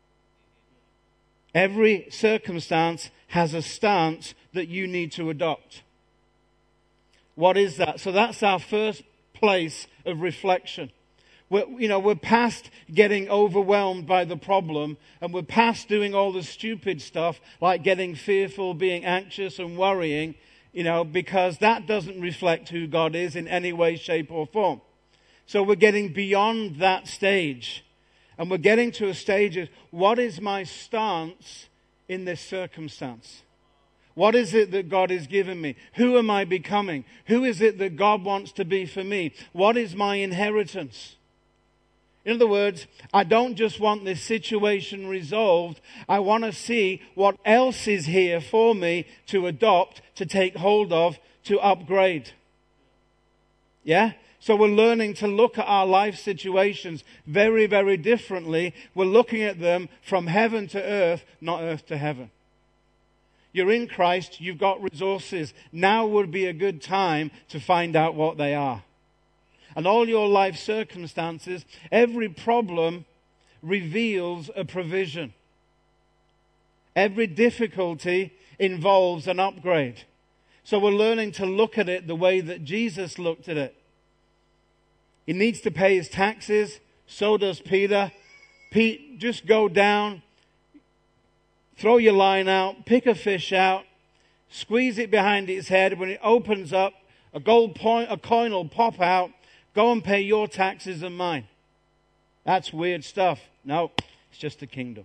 Every circumstance has a stance that you need to adopt. What is that? So that's our first place of reflection. We're, you know, we're past getting overwhelmed by the problem, and we're past doing all the stupid stuff like getting fearful, being anxious and worrying, you know, because that doesn't reflect who God is in any way, shape or form. So we're getting beyond that stage, and we're getting to a stage of, what is my stance in this circumstance? What is it that God has given me? Who am I becoming? Who is it that God wants to be for me? What is my inheritance? In other words, I don't just want this situation resolved. I want to see what else is here for me to adopt, to take hold of, to upgrade. Yeah? So we're learning to look at our life situations very, very differently. We're looking at them from heaven to earth, not earth to heaven. You're in Christ, you've got resources. Now would be a good time to find out what they are. And all your life circumstances, every problem reveals a provision. Every difficulty involves an upgrade. So we're learning to look at it the way that Jesus looked at it. He needs to pay his taxes. So does Peter. Pete, just go down, throw your line out, pick a fish out, squeeze it behind its head. When it opens up, a gold point, a coin will pop out. Go and pay your taxes and mine. That's weird stuff. No, it's just the kingdom.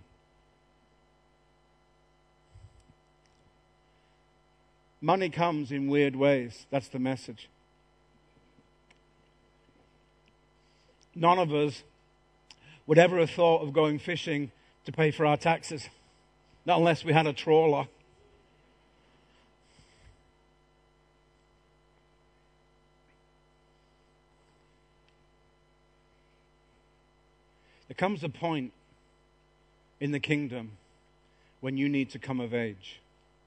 Money comes in weird ways. That's the message. None of us would ever have thought of going fishing to pay for our taxes. Not unless we had a trawler. There comes a point in the kingdom when you need to come of age.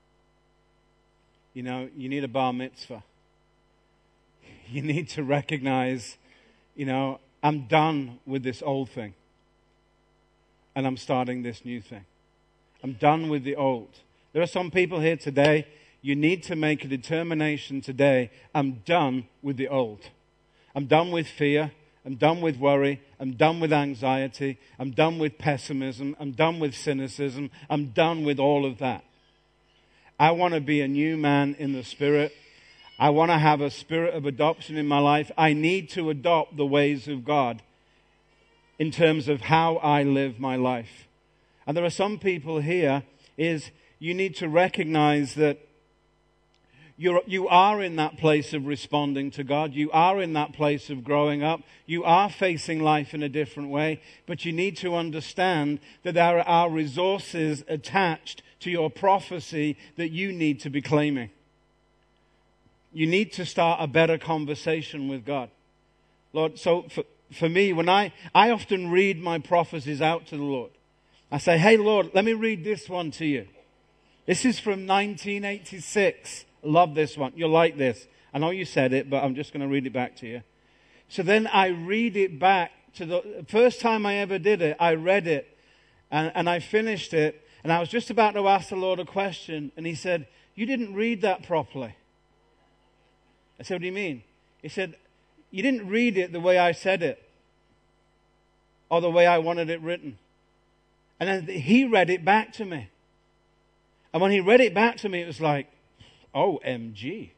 You know, you need a bar mitzvah. You need to recognize, you know, I'm done with this old thing. And I'm starting this new thing. I'm done with the old. There are some people here today, you need to make a determination today, I'm done with the old. I'm done with fear. I'm done with worry. I'm done with anxiety. I'm done with pessimism. I'm done with cynicism. I'm done with all of that. I want to be a new man in the Spirit. I want to have a spirit of adoption in my life. I need to adopt the ways of God in terms of how I live my life. And there are some people here, is you need to recognize that You're, you are in that place of responding to God. You are in that place of growing up. You are facing life in a different way. But you need to understand that there are resources attached to your prophecy that you need to be claiming. You need to start a better conversation with God. Lord, so for, for me, when I, I often read my prophecies out to the Lord. I say, hey, Lord, let me read this one to you. This is from nineteen eighty-six. Love this one. You'll like this. I know you said it, but I'm just going to read it back to you. So then I read it back to the first time I ever did it. I read it and, and I finished it. And I was just about to ask the Lord a question. And he said, you didn't read that properly. I said, what do you mean? He said, you didn't read it the way I said it. Or the way I wanted it written. And then he read it back to me. And when he read it back to me, it was like, O M G.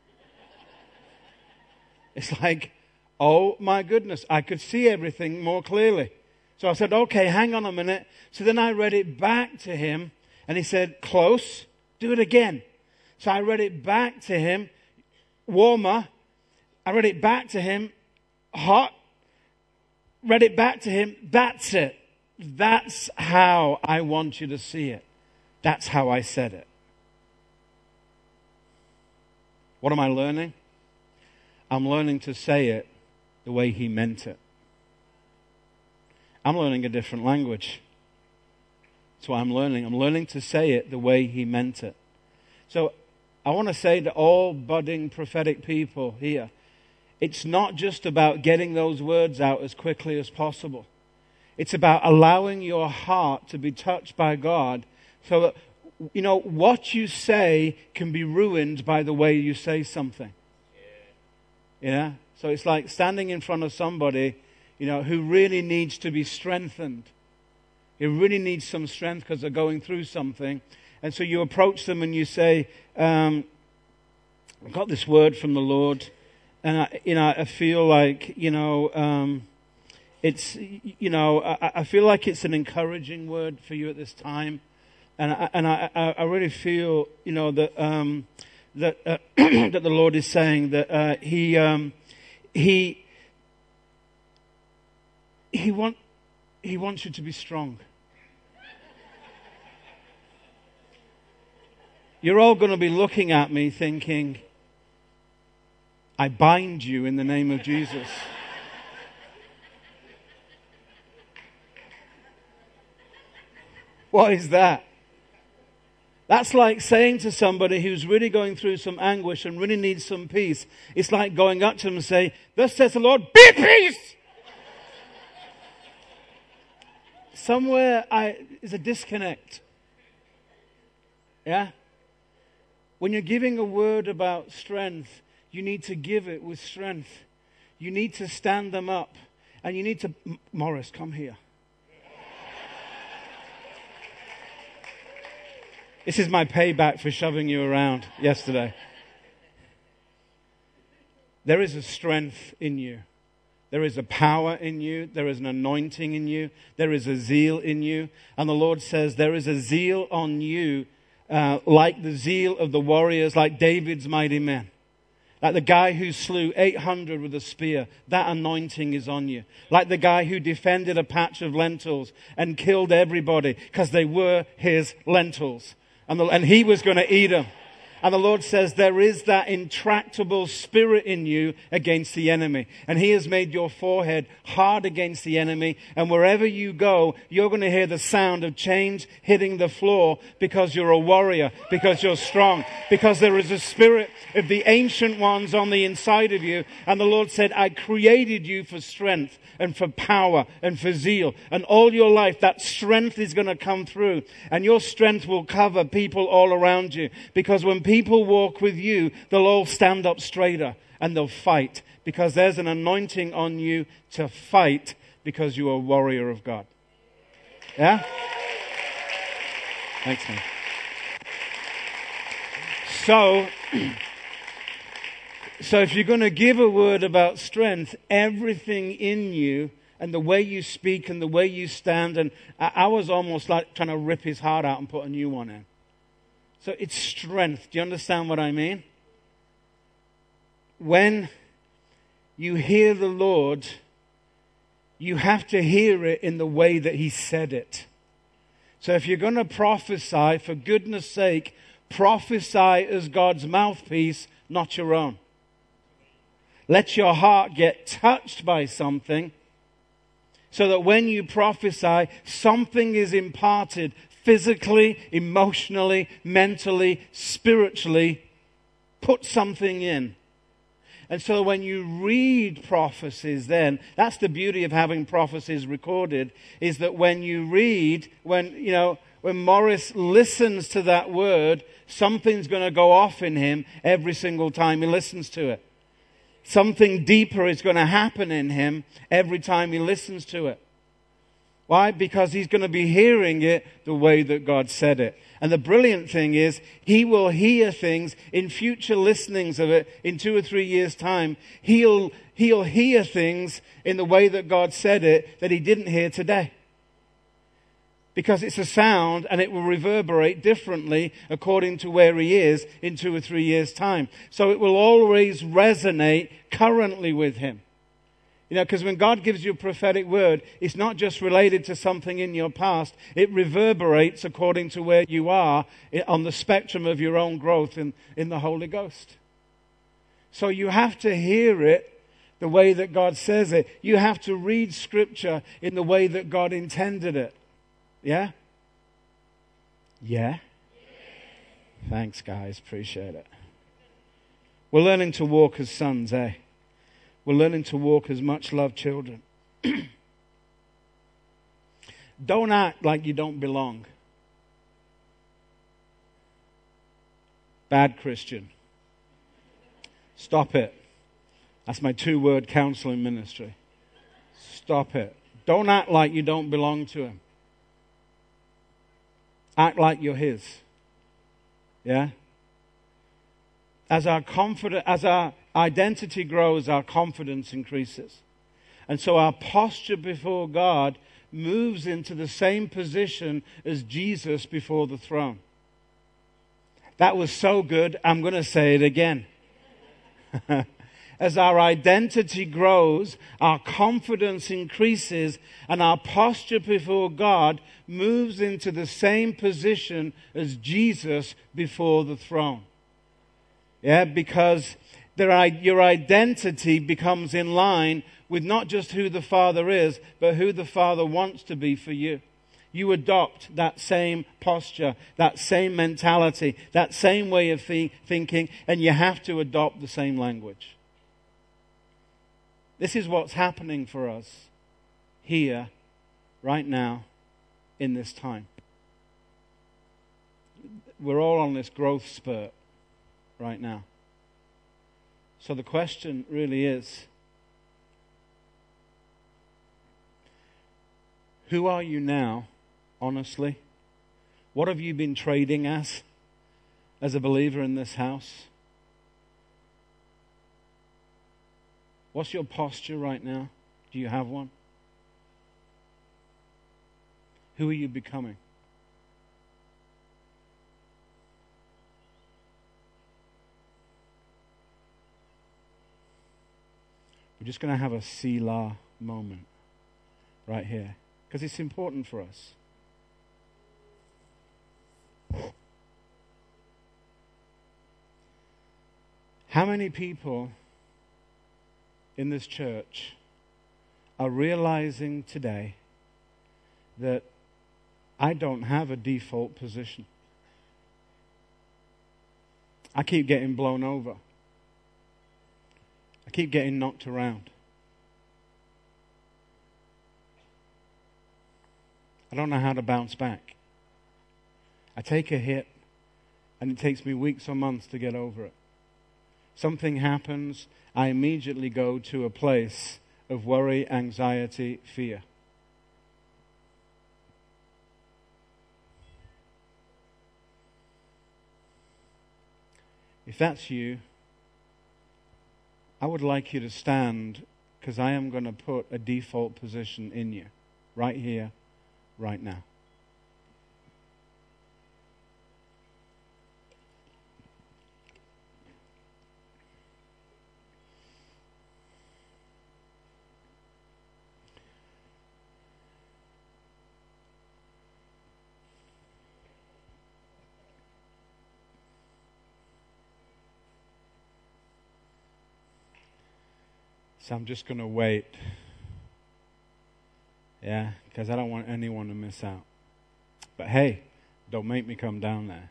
It's like, oh my goodness, I could see everything more clearly. So I said, okay, hang on a minute. So then I read it back to him, and he said, close, do it again. So I read it back to him, warmer. I read it back to him, hot. Read it back to him, that's it. That's how I want you to see it. That's how I said it. What am I learning? I'm learning to say it the way he meant it. I'm learning a different language. That's what I'm learning. I'm learning to say it the way he meant it. So I want to say to all budding prophetic people here, it's not just about getting those words out as quickly as possible. It's about allowing your heart to be touched by God so that, you know, what you say can be ruined by the way you say something. Yeah. Yeah? So it's like standing in front of somebody, you know, who really needs to be strengthened. It really needs some strength because they're going through something. And so you approach them and you say, um, I've got this word from the Lord. And, I, you know, I feel like, you know, um, it's, you know, I, I feel like it's an encouraging word for you at this time. And I, and I, I really feel, you know, that, um, that, uh, that the Lord is saying that, uh, he, um, he, he want, he wants you to be strong. You're all going to be looking at me thinking, I bind you in the name of Jesus. What is that? That's like saying to somebody who's really going through some anguish and really needs some peace. It's like going up to them and say, thus says the Lord, be at peace! Somewhere I, is a disconnect. Yeah? When you're giving a word about strength, you need to give it with strength. You need to stand them up. And you need to... Morris, come here. This is my payback for shoving you around yesterday. There is a strength in you. There is a power in you. There is an anointing in you. There is a zeal in you. And the Lord says there is a zeal on you uh, like the zeal of the warriors, like David's mighty men. Like the guy who slew eight hundred with a spear, that anointing is on you. Like the guy who defended a patch of lentils and killed everybody because they were his lentils. And, the, and he was going to eat them. And the Lord says there is that intractable spirit in you against the enemy. And he has made your forehead hard against the enemy. And wherever you go, you're going to hear the sound of chains hitting the floor because you're a warrior, because you're strong, because there is a spirit of the ancient ones on the inside of you. And the Lord said, I created you for strength and for power and for zeal. And all your life, that strength is going to come through. And your strength will cover people all around you. Because when people walk with you, they'll all stand up straighter and they'll fight. Because there's an anointing on you to fight because you're a warrior of God. Yeah? Thanks, man. So... So if you're going to give a word about strength, everything in you and the way you speak and the way you stand, and I, I was almost like trying to rip his heart out and put a new one in. So it's strength. Do you understand what I mean? When you hear the Lord, you have to hear it in the way that he said it. So if you're going to prophesy, for goodness sake, prophesy as God's mouthpiece, not your own. Let your heart get touched by something so that when you prophesy, something is imparted physically, emotionally, mentally, spiritually. Put something in. And so when you read prophecies then, that's the beauty of having prophecies recorded, is that when you read, when, you know, when Morris listens to that word, something's going to go off in him every single time he listens to it. Something deeper is going to happen in him every time he listens to it. Why? Because he's going to be hearing it the way that God said it. And the brilliant thing is, he will hear things in future listenings of it in two or three years' time. He'll, he'll hear things in the way that God said it that he didn't hear today. Because it's a sound and it will reverberate differently according to where he is in two or three years' time. So it will always resonate currently with him. You know, because when God gives you a prophetic word, it's not just related to something in your past. It reverberates according to where you are on the spectrum of your own growth in, in the Holy Ghost. So you have to hear it the way that God says it. You have to read Scripture in the way that God intended it. Yeah? Yeah? Thanks, guys. Appreciate it. We're learning to walk as sons, eh? We're learning to walk as much loved children. Don't act like you don't belong. Bad Christian. Stop it. That's my two-word counseling ministry. Stop it. Don't act like you don't belong to Him. Act like you're His. Yeah? As our confidence, as our identity grows, our confidence increases. And so our posture before God moves into the same position as Jesus before the throne. That was so good, I'm going to say it again. As our identity grows, our confidence increases, and our posture before God moves into the same position as Jesus before the throne. Yeah, because there, your identity becomes in line with not just who the Father is, but who the Father wants to be for you. You adopt that same posture, that same mentality, that same way of th- thinking, and you have to adopt the same language. This is what's happening for us here, right now, in this time. We're all on this growth spurt right now. So the question really is, who are you now, honestly? What have you been trading as, as a believer in this house? What's your posture right now? Do you have one? Who are you becoming? We're just going to have a Selah moment right here, because it's important for us. How many people in this church are realizing today that I don't have a default position? I keep getting blown over. I keep getting knocked around. I don't know how to bounce back. I take a hit, and it takes me weeks or months to get over it. Something happens, I immediately go to a place of worry, anxiety, fear. If that's you, I would like you to stand, because I am going to put a default position in you, right here, right now. So I'm just going to wait. Yeah, because I don't want anyone to miss out. But hey, don't make me come down there.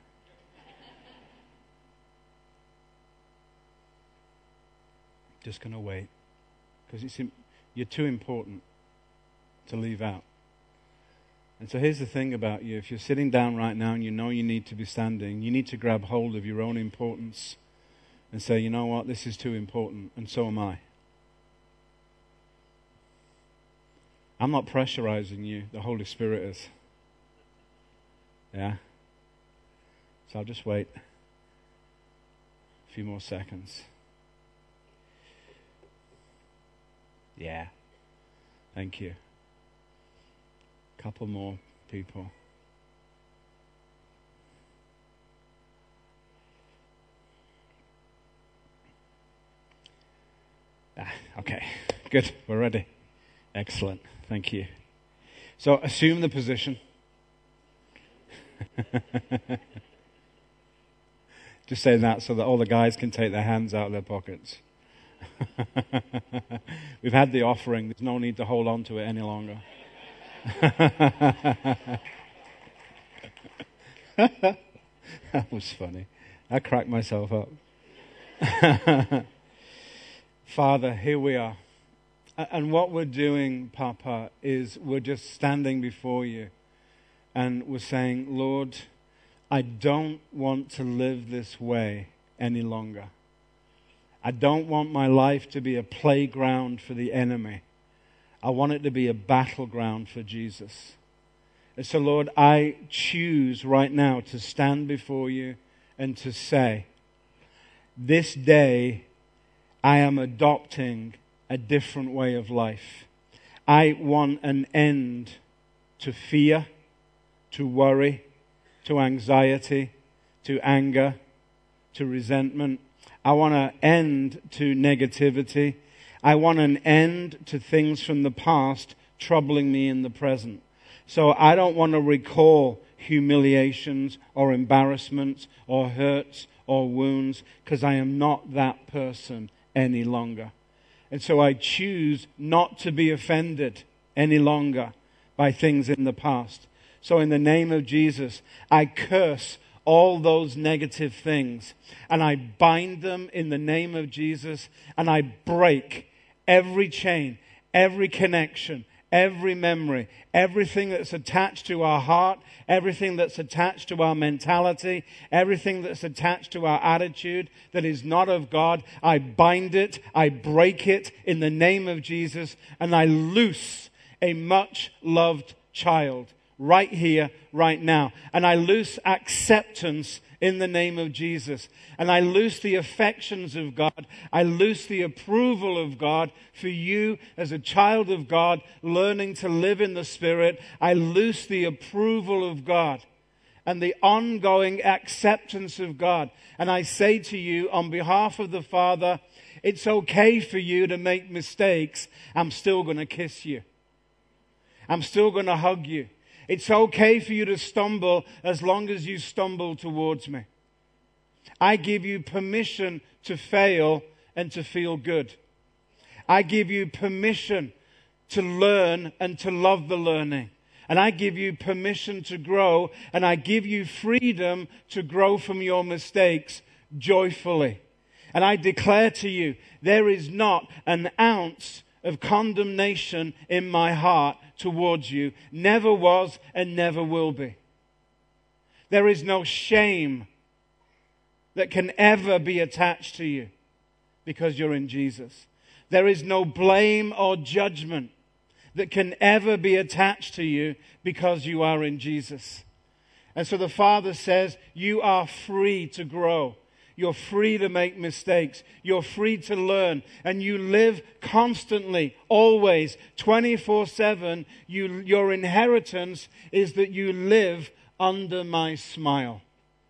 Just going to wait. Because it's you're too important to leave out. And so here's the thing about you. If you're sitting down right now and you know you need to be standing, you need to grab hold of your own importance and say, you know what, this is too important, and so am I. I'm not pressurizing you. The Holy Spirit is. Yeah? So I'll just wait a few more seconds. Yeah. Thank you. Couple more people. Ah, okay. Good. We're ready. Excellent. Thank you. So assume the position. Just say that so that all the guys can take their hands out of their pockets. We've had the offering. There's no need to hold on to it any longer. That was funny. I cracked myself up. Father, here we are. And what we're doing, Papa, is we're just standing before you. And we're saying, Lord, I don't want to live this way any longer. I don't want my life to be a playground for the enemy. I want it to be a battleground for Jesus. And so, Lord, I choose right now to stand before you and to say, this day I am adopting a different way of life. I want an end to fear, to worry, to anxiety, to anger, to resentment. I want an end to negativity. I want an end to things from the past troubling me in the present. So I don't want to recall humiliations or embarrassments or hurts or wounds, because I am not that person any longer. And so I choose not to be offended any longer by things in the past. So in the name of Jesus, I curse all those negative things and I bind them in the name of Jesus, and I break every chain, every connection, every memory, everything that's attached to our heart, everything that's attached to our mentality, everything that's attached to our attitude that is not of God. I bind it, I break it in the name of Jesus, and I loose a much loved child right here, right now. And I loose acceptance in the name of Jesus. And I loose the affections of God. I loose the approval of God for you as a child of God, learning to live in the Spirit. I loose the approval of God and the ongoing acceptance of God. And I say to you, on behalf of the Father, it's okay for you to make mistakes. I'm still going to kiss you. I'm still going to hug you. It's okay for you to stumble as long as you stumble towards me. I give you permission to fail and to feel good. I give you permission to learn and to love the learning. And I give you permission to grow, and I give you freedom to grow from your mistakes joyfully. And I declare to you, there is not an ounce of condemnation in my heart towards you. Never was and never will be. There is no shame that can ever be attached to you because you're in Jesus. There is no blame or judgment that can ever be attached to you because you are in Jesus. And so the Father says, you are free to grow. You're free to make mistakes. You're free to learn. And you live constantly, always, twenty-four seven. You, your inheritance is that you live under my smile.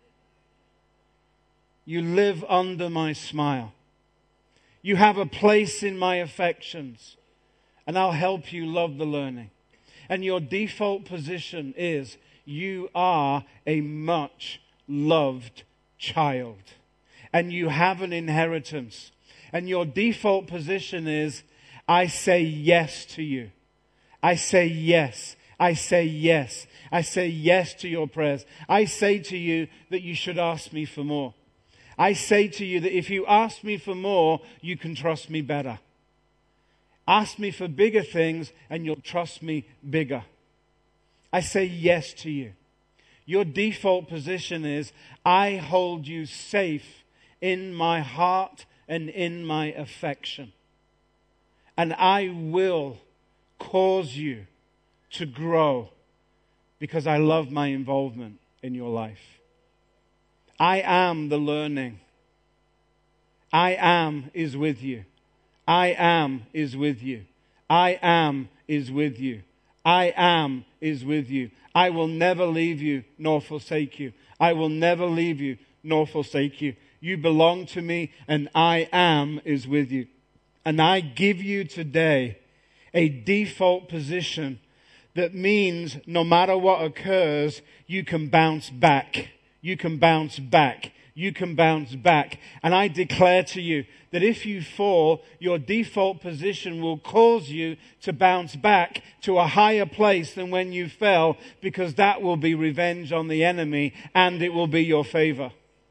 You live under my smile. You have a place in my affections. And I'll help you love the learning. And your default position is you are a much loved child. And you have an inheritance. And your default position is, I say yes to you. I say yes. I say yes. I say yes to your prayers. I say to you that you should ask me for more. I say to you that if you ask me for more, you can trust me better. Ask me for bigger things and you'll trust me bigger. I say yes to you. Your default position is, I hold you safe in my heart and in my affection. And I will cause you to grow because I love my involvement in your life. I am the learning. I am is with you. I am is with you. I am is with you. I am is with you. I will never leave you nor forsake you. I will never leave you nor forsake you. You belong to me, and I am is with you. And I give you today a default position that means no matter what occurs, you can bounce back. You can bounce back. you can bounce back. And I declare to you that if you fall, your default position will cause you to bounce back to a higher place than when you fell, because that will be revenge on the enemy and it will be your favor.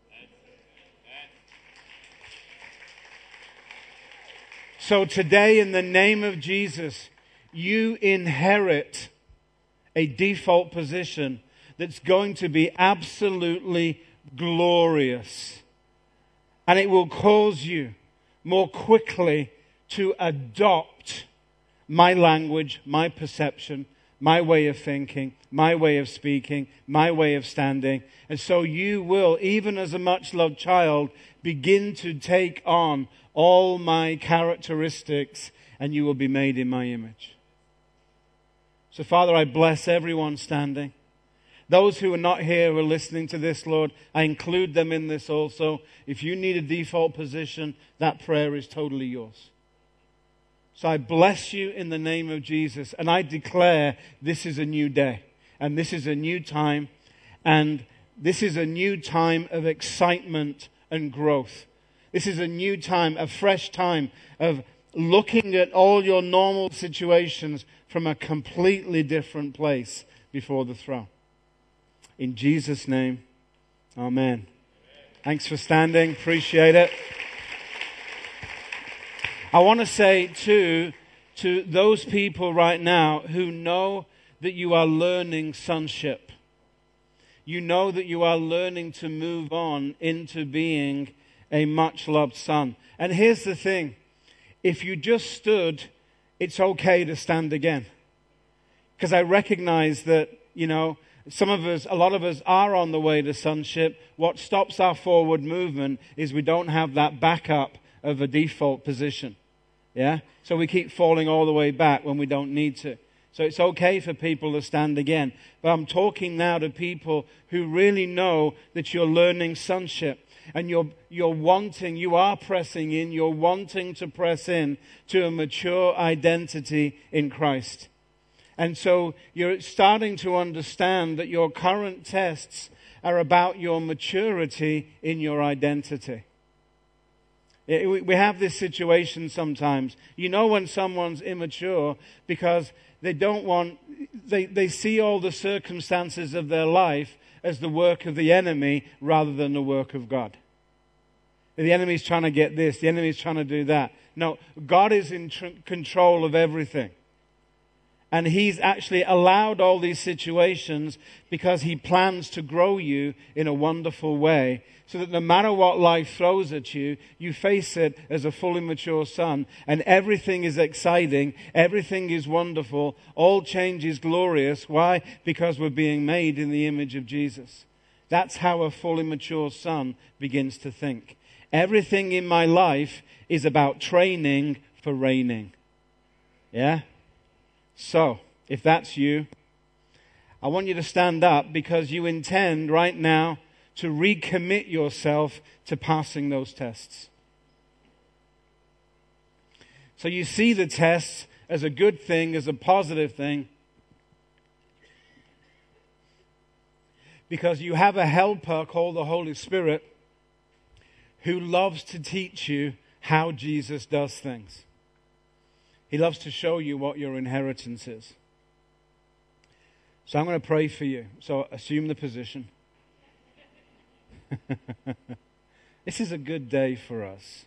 So today, in the name of Jesus, you inherit a default position that's going to be absolutely glorious. And it will cause you more quickly to adopt my language, my perception, my way of thinking, my way of speaking, my way of standing. And so you will, even as a much-loved child, begin to take on all my characteristics, and you will be made in my image. So, Father, I bless everyone standing. Those who are not here who are listening to this, Lord, I include them in this also. If you need a default position, that prayer is totally yours. So I bless you in the name of Jesus, and I declare this is a new day, and this is a new time, and this is a new time of excitement and growth. This is a new time, a fresh time of looking at all your normal situations from a completely different place before the throne. In Jesus' name, amen. Thanks for standing. Appreciate it. I want to say, too, to those people right now who know that you are learning sonship. You know that you are learning to move on into being a much-loved son. And here's the thing. If you just stood, it's okay to stand again. Because I recognize that, you know, some of us, a lot of us are on the way to sonship. What stops our forward movement is we don't have that backup of a default position. Yeah? So we keep falling all the way back when we don't need to. So it's okay for people to stand again. But I'm talking now to people who really know that you're learning sonship. And you're, you're wanting, you are pressing in, you're wanting to press in to a mature identity in Christ. And so you're starting to understand that your current tests are about your maturity in your identity. We have this situation sometimes. You know when someone's immature because they don't want, they, they see all the circumstances of their life as the work of the enemy rather than the work of God. The enemy's trying to get this, the enemy's trying to do that. No, God is in tr- control of everything. And He's actually allowed all these situations because He plans to grow you in a wonderful way, so that no matter what life throws at you, you face it as a fully mature son, and everything is exciting, everything is wonderful, all change is glorious. Why? Because we're being made in the image of Jesus. That's how a fully mature son begins to think. Everything in my life is about training for reigning. Yeah? So, if that's you, I want you to stand up because you intend right now to recommit yourself to passing those tests. So you see the tests as a good thing, as a positive thing, because you have a helper called the Holy Spirit who loves to teach you how Jesus does things. He loves to show you what your inheritance is. So I'm going to pray for you. So assume the position. This is a good day for us.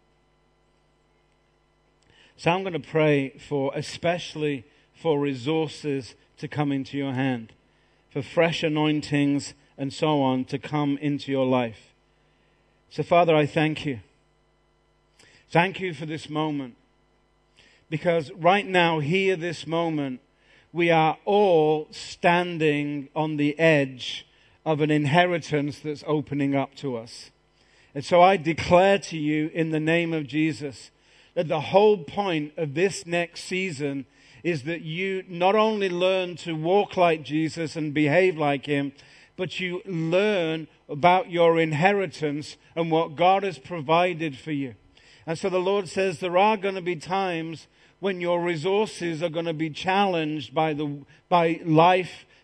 So I'm going to pray for, especially for resources to come into your hand, for fresh anointings and so on to come into your life. So Father, I thank you. Thank you for this moment. Because right now, here, this moment, we are all standing on the edge of an inheritance that's opening up to us. And so I declare to you in the name of Jesus that the whole point of this next season is that you not only learn to walk like Jesus and behave like Him, but you learn about your inheritance and what God has provided for you. And so the Lord says there are going to be times when your resources are going to be challenged by the by life,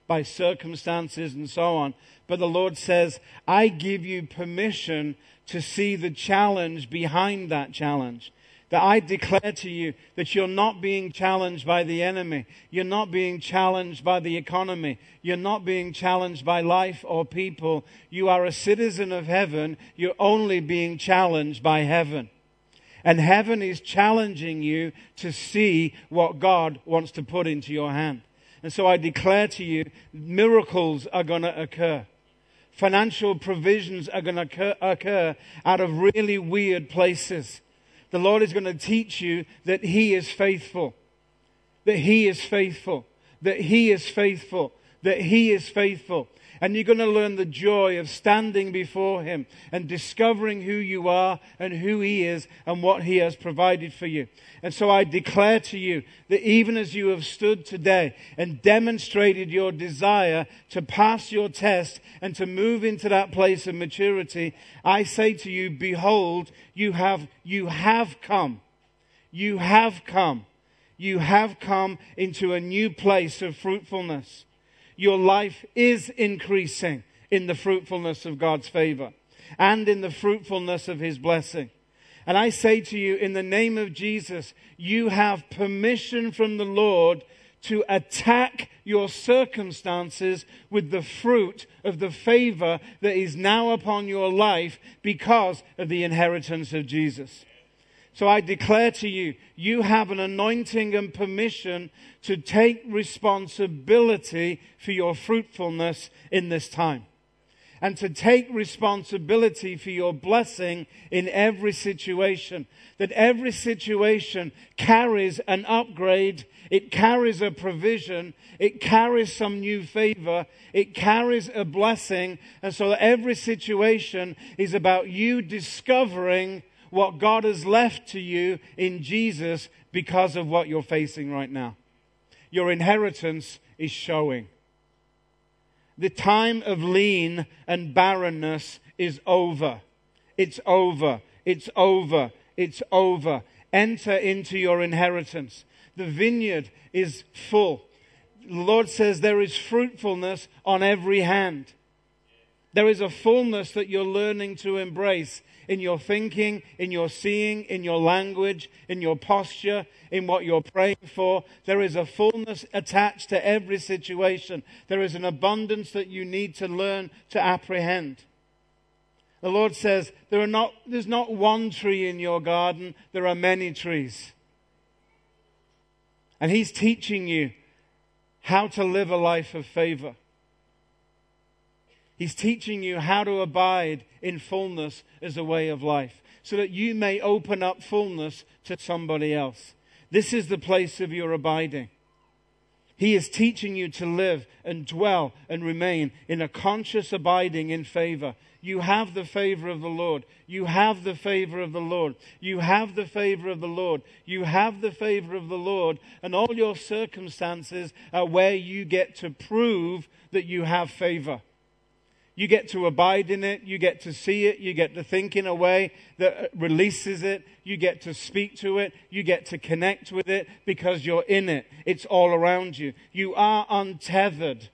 by circumstances and so on. But the Lord says, I give you permission to see the challenge behind that challenge. That I declare to you that you're not being challenged by the enemy. You're not being challenged by the economy. You're not being challenged by life or people. You are a citizen of heaven. You're only being challenged by heaven. And heaven is challenging you to see what God wants to put into your hand. And so I declare to you, miracles are going to occur. Financial provisions are going to occur, occur out of really weird places. The Lord is going to teach you that He is faithful. That He is faithful. That He is faithful. That He is faithful. And you're going to learn the joy of standing before Him and discovering who you are and who He is and what He has provided for you. And so I declare to you that even as you have stood today and demonstrated your desire to pass your test and to move into that place of maturity, I say to you, behold, you have, you have come. You have come. You have come into a new place of fruitfulness. Your life is increasing in the fruitfulness of God's favor and in the fruitfulness of His blessing. And I say to you, in the name of Jesus, you have permission from the Lord to attack your circumstances with the fruit of the favor that is now upon your life because of the inheritance of Jesus. So I declare to you, you have an anointing and permission to take responsibility for your fruitfulness in this time. And to take responsibility for your blessing in every situation. That every situation carries an upgrade, it carries a provision, it carries some new favor, it carries a blessing. And so every situation is about you discovering what God has left to you in Jesus because of what you're facing right now. Your inheritance is showing. The time of lean and barrenness is over. It's over. It's over. It's over. Enter into your inheritance. The vineyard is full. The Lord says there is fruitfulness on every hand. There is a fullness that you're learning to embrace in your thinking, in your seeing, in your language, in your posture, in what you're praying for. There is a fullness attached to every situation. There is an abundance that you need to learn to apprehend. The Lord says, there are not, there's not one tree in your garden, there are many trees. And He's teaching you how to live a life of favor. He's teaching you how to abide in fullness as a way of life, so that you may open up fullness to somebody else. This is the place of your abiding. He is teaching you to live and dwell and remain in a conscious abiding in favor. You have the favor of the Lord. You have the favor of the Lord. You have the favor of the Lord. You have the favor of the Lord. And all your circumstances are where you get to prove that you have favor. You get to abide in it. You get to see it. You get to think in a way that releases it. You get to speak to it. You get to connect with it because you're in it. It's all around you. You are untethered.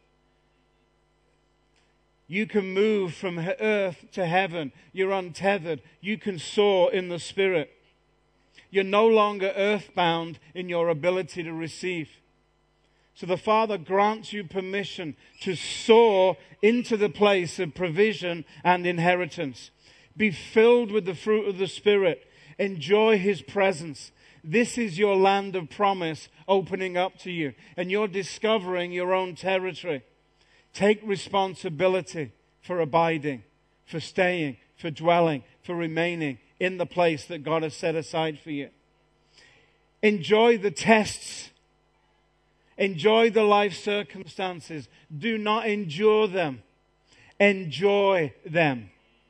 You can move from earth to heaven. You're untethered. You can soar in the Spirit. You're no longer earthbound in your ability to receive. So the Father grants you permission to soar into the place of provision and inheritance. Be filled with the fruit of the Spirit. Enjoy His presence. This is your land of promise opening up to you. And you're discovering your own territory. Take responsibility for abiding, for staying, for dwelling, for remaining in the place that God has set aside for you. Enjoy the tests. Enjoy the life circumstances. Do not endure them. Enjoy them.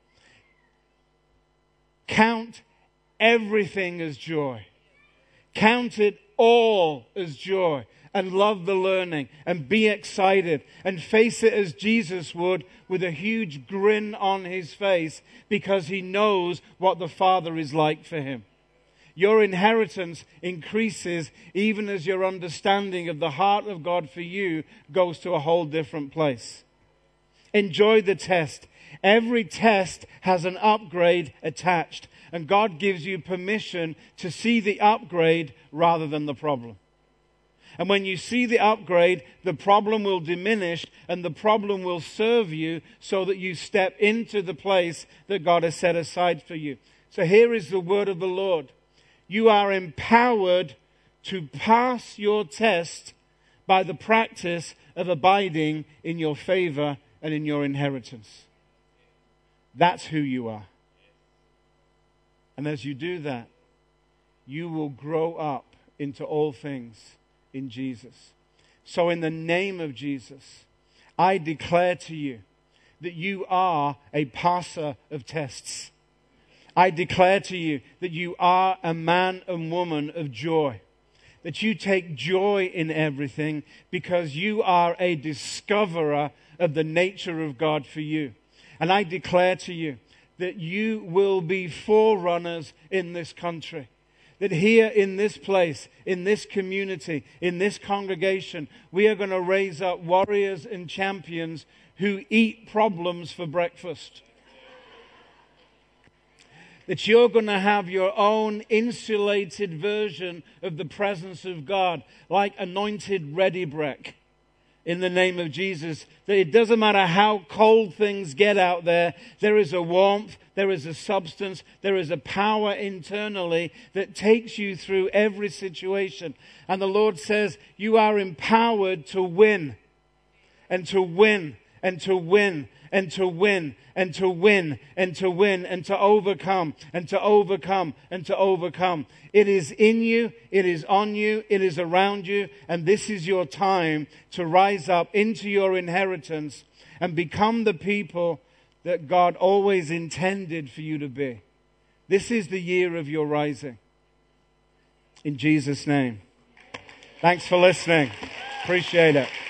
Count everything as joy. Count it all as joy. And love the learning. And be excited. And face it as Jesus would, with a huge grin on His face, because He knows what the Father is like for him. Your inheritance increases even as your understanding of the heart of God for you goes to a whole different place. Enjoy the test. Every test has an upgrade attached, and God gives you permission to see the upgrade rather than the problem. And when you see the upgrade, the problem will diminish and the problem will serve you so that you step into the place that God has set aside for you. So here is the word of the Lord. You are empowered to pass your test by the practice of abiding in your favor and in your inheritance. That's who you are. And as you do that, you will grow up into all things in Jesus. So in the name of Jesus, I declare to you that you are a passer of tests. I declare to you that you are a man and woman of joy. That you take joy in everything because you are a discoverer of the nature of God for you. And I declare to you that you will be forerunners in this country. That here in this place, in this community, in this congregation, we are going to raise up warriors and champions who eat problems for breakfast. That you're going to have your own insulated version of the presence of God, like anointed ready break. In the name of Jesus, that it doesn't matter how cold things get out there, there is a warmth, there is a substance, there is a power internally that takes you through every situation. And the Lord says, you are empowered to win, and to win, and to win, and to win, and to win, and to win, and to overcome, and to overcome, and to overcome. It is in you, it is on you, it is around you, and this is your time to rise up into your inheritance and become the people that God always intended for you to be. This is the year of your rising. In Jesus' name. Thanks for listening. Appreciate it.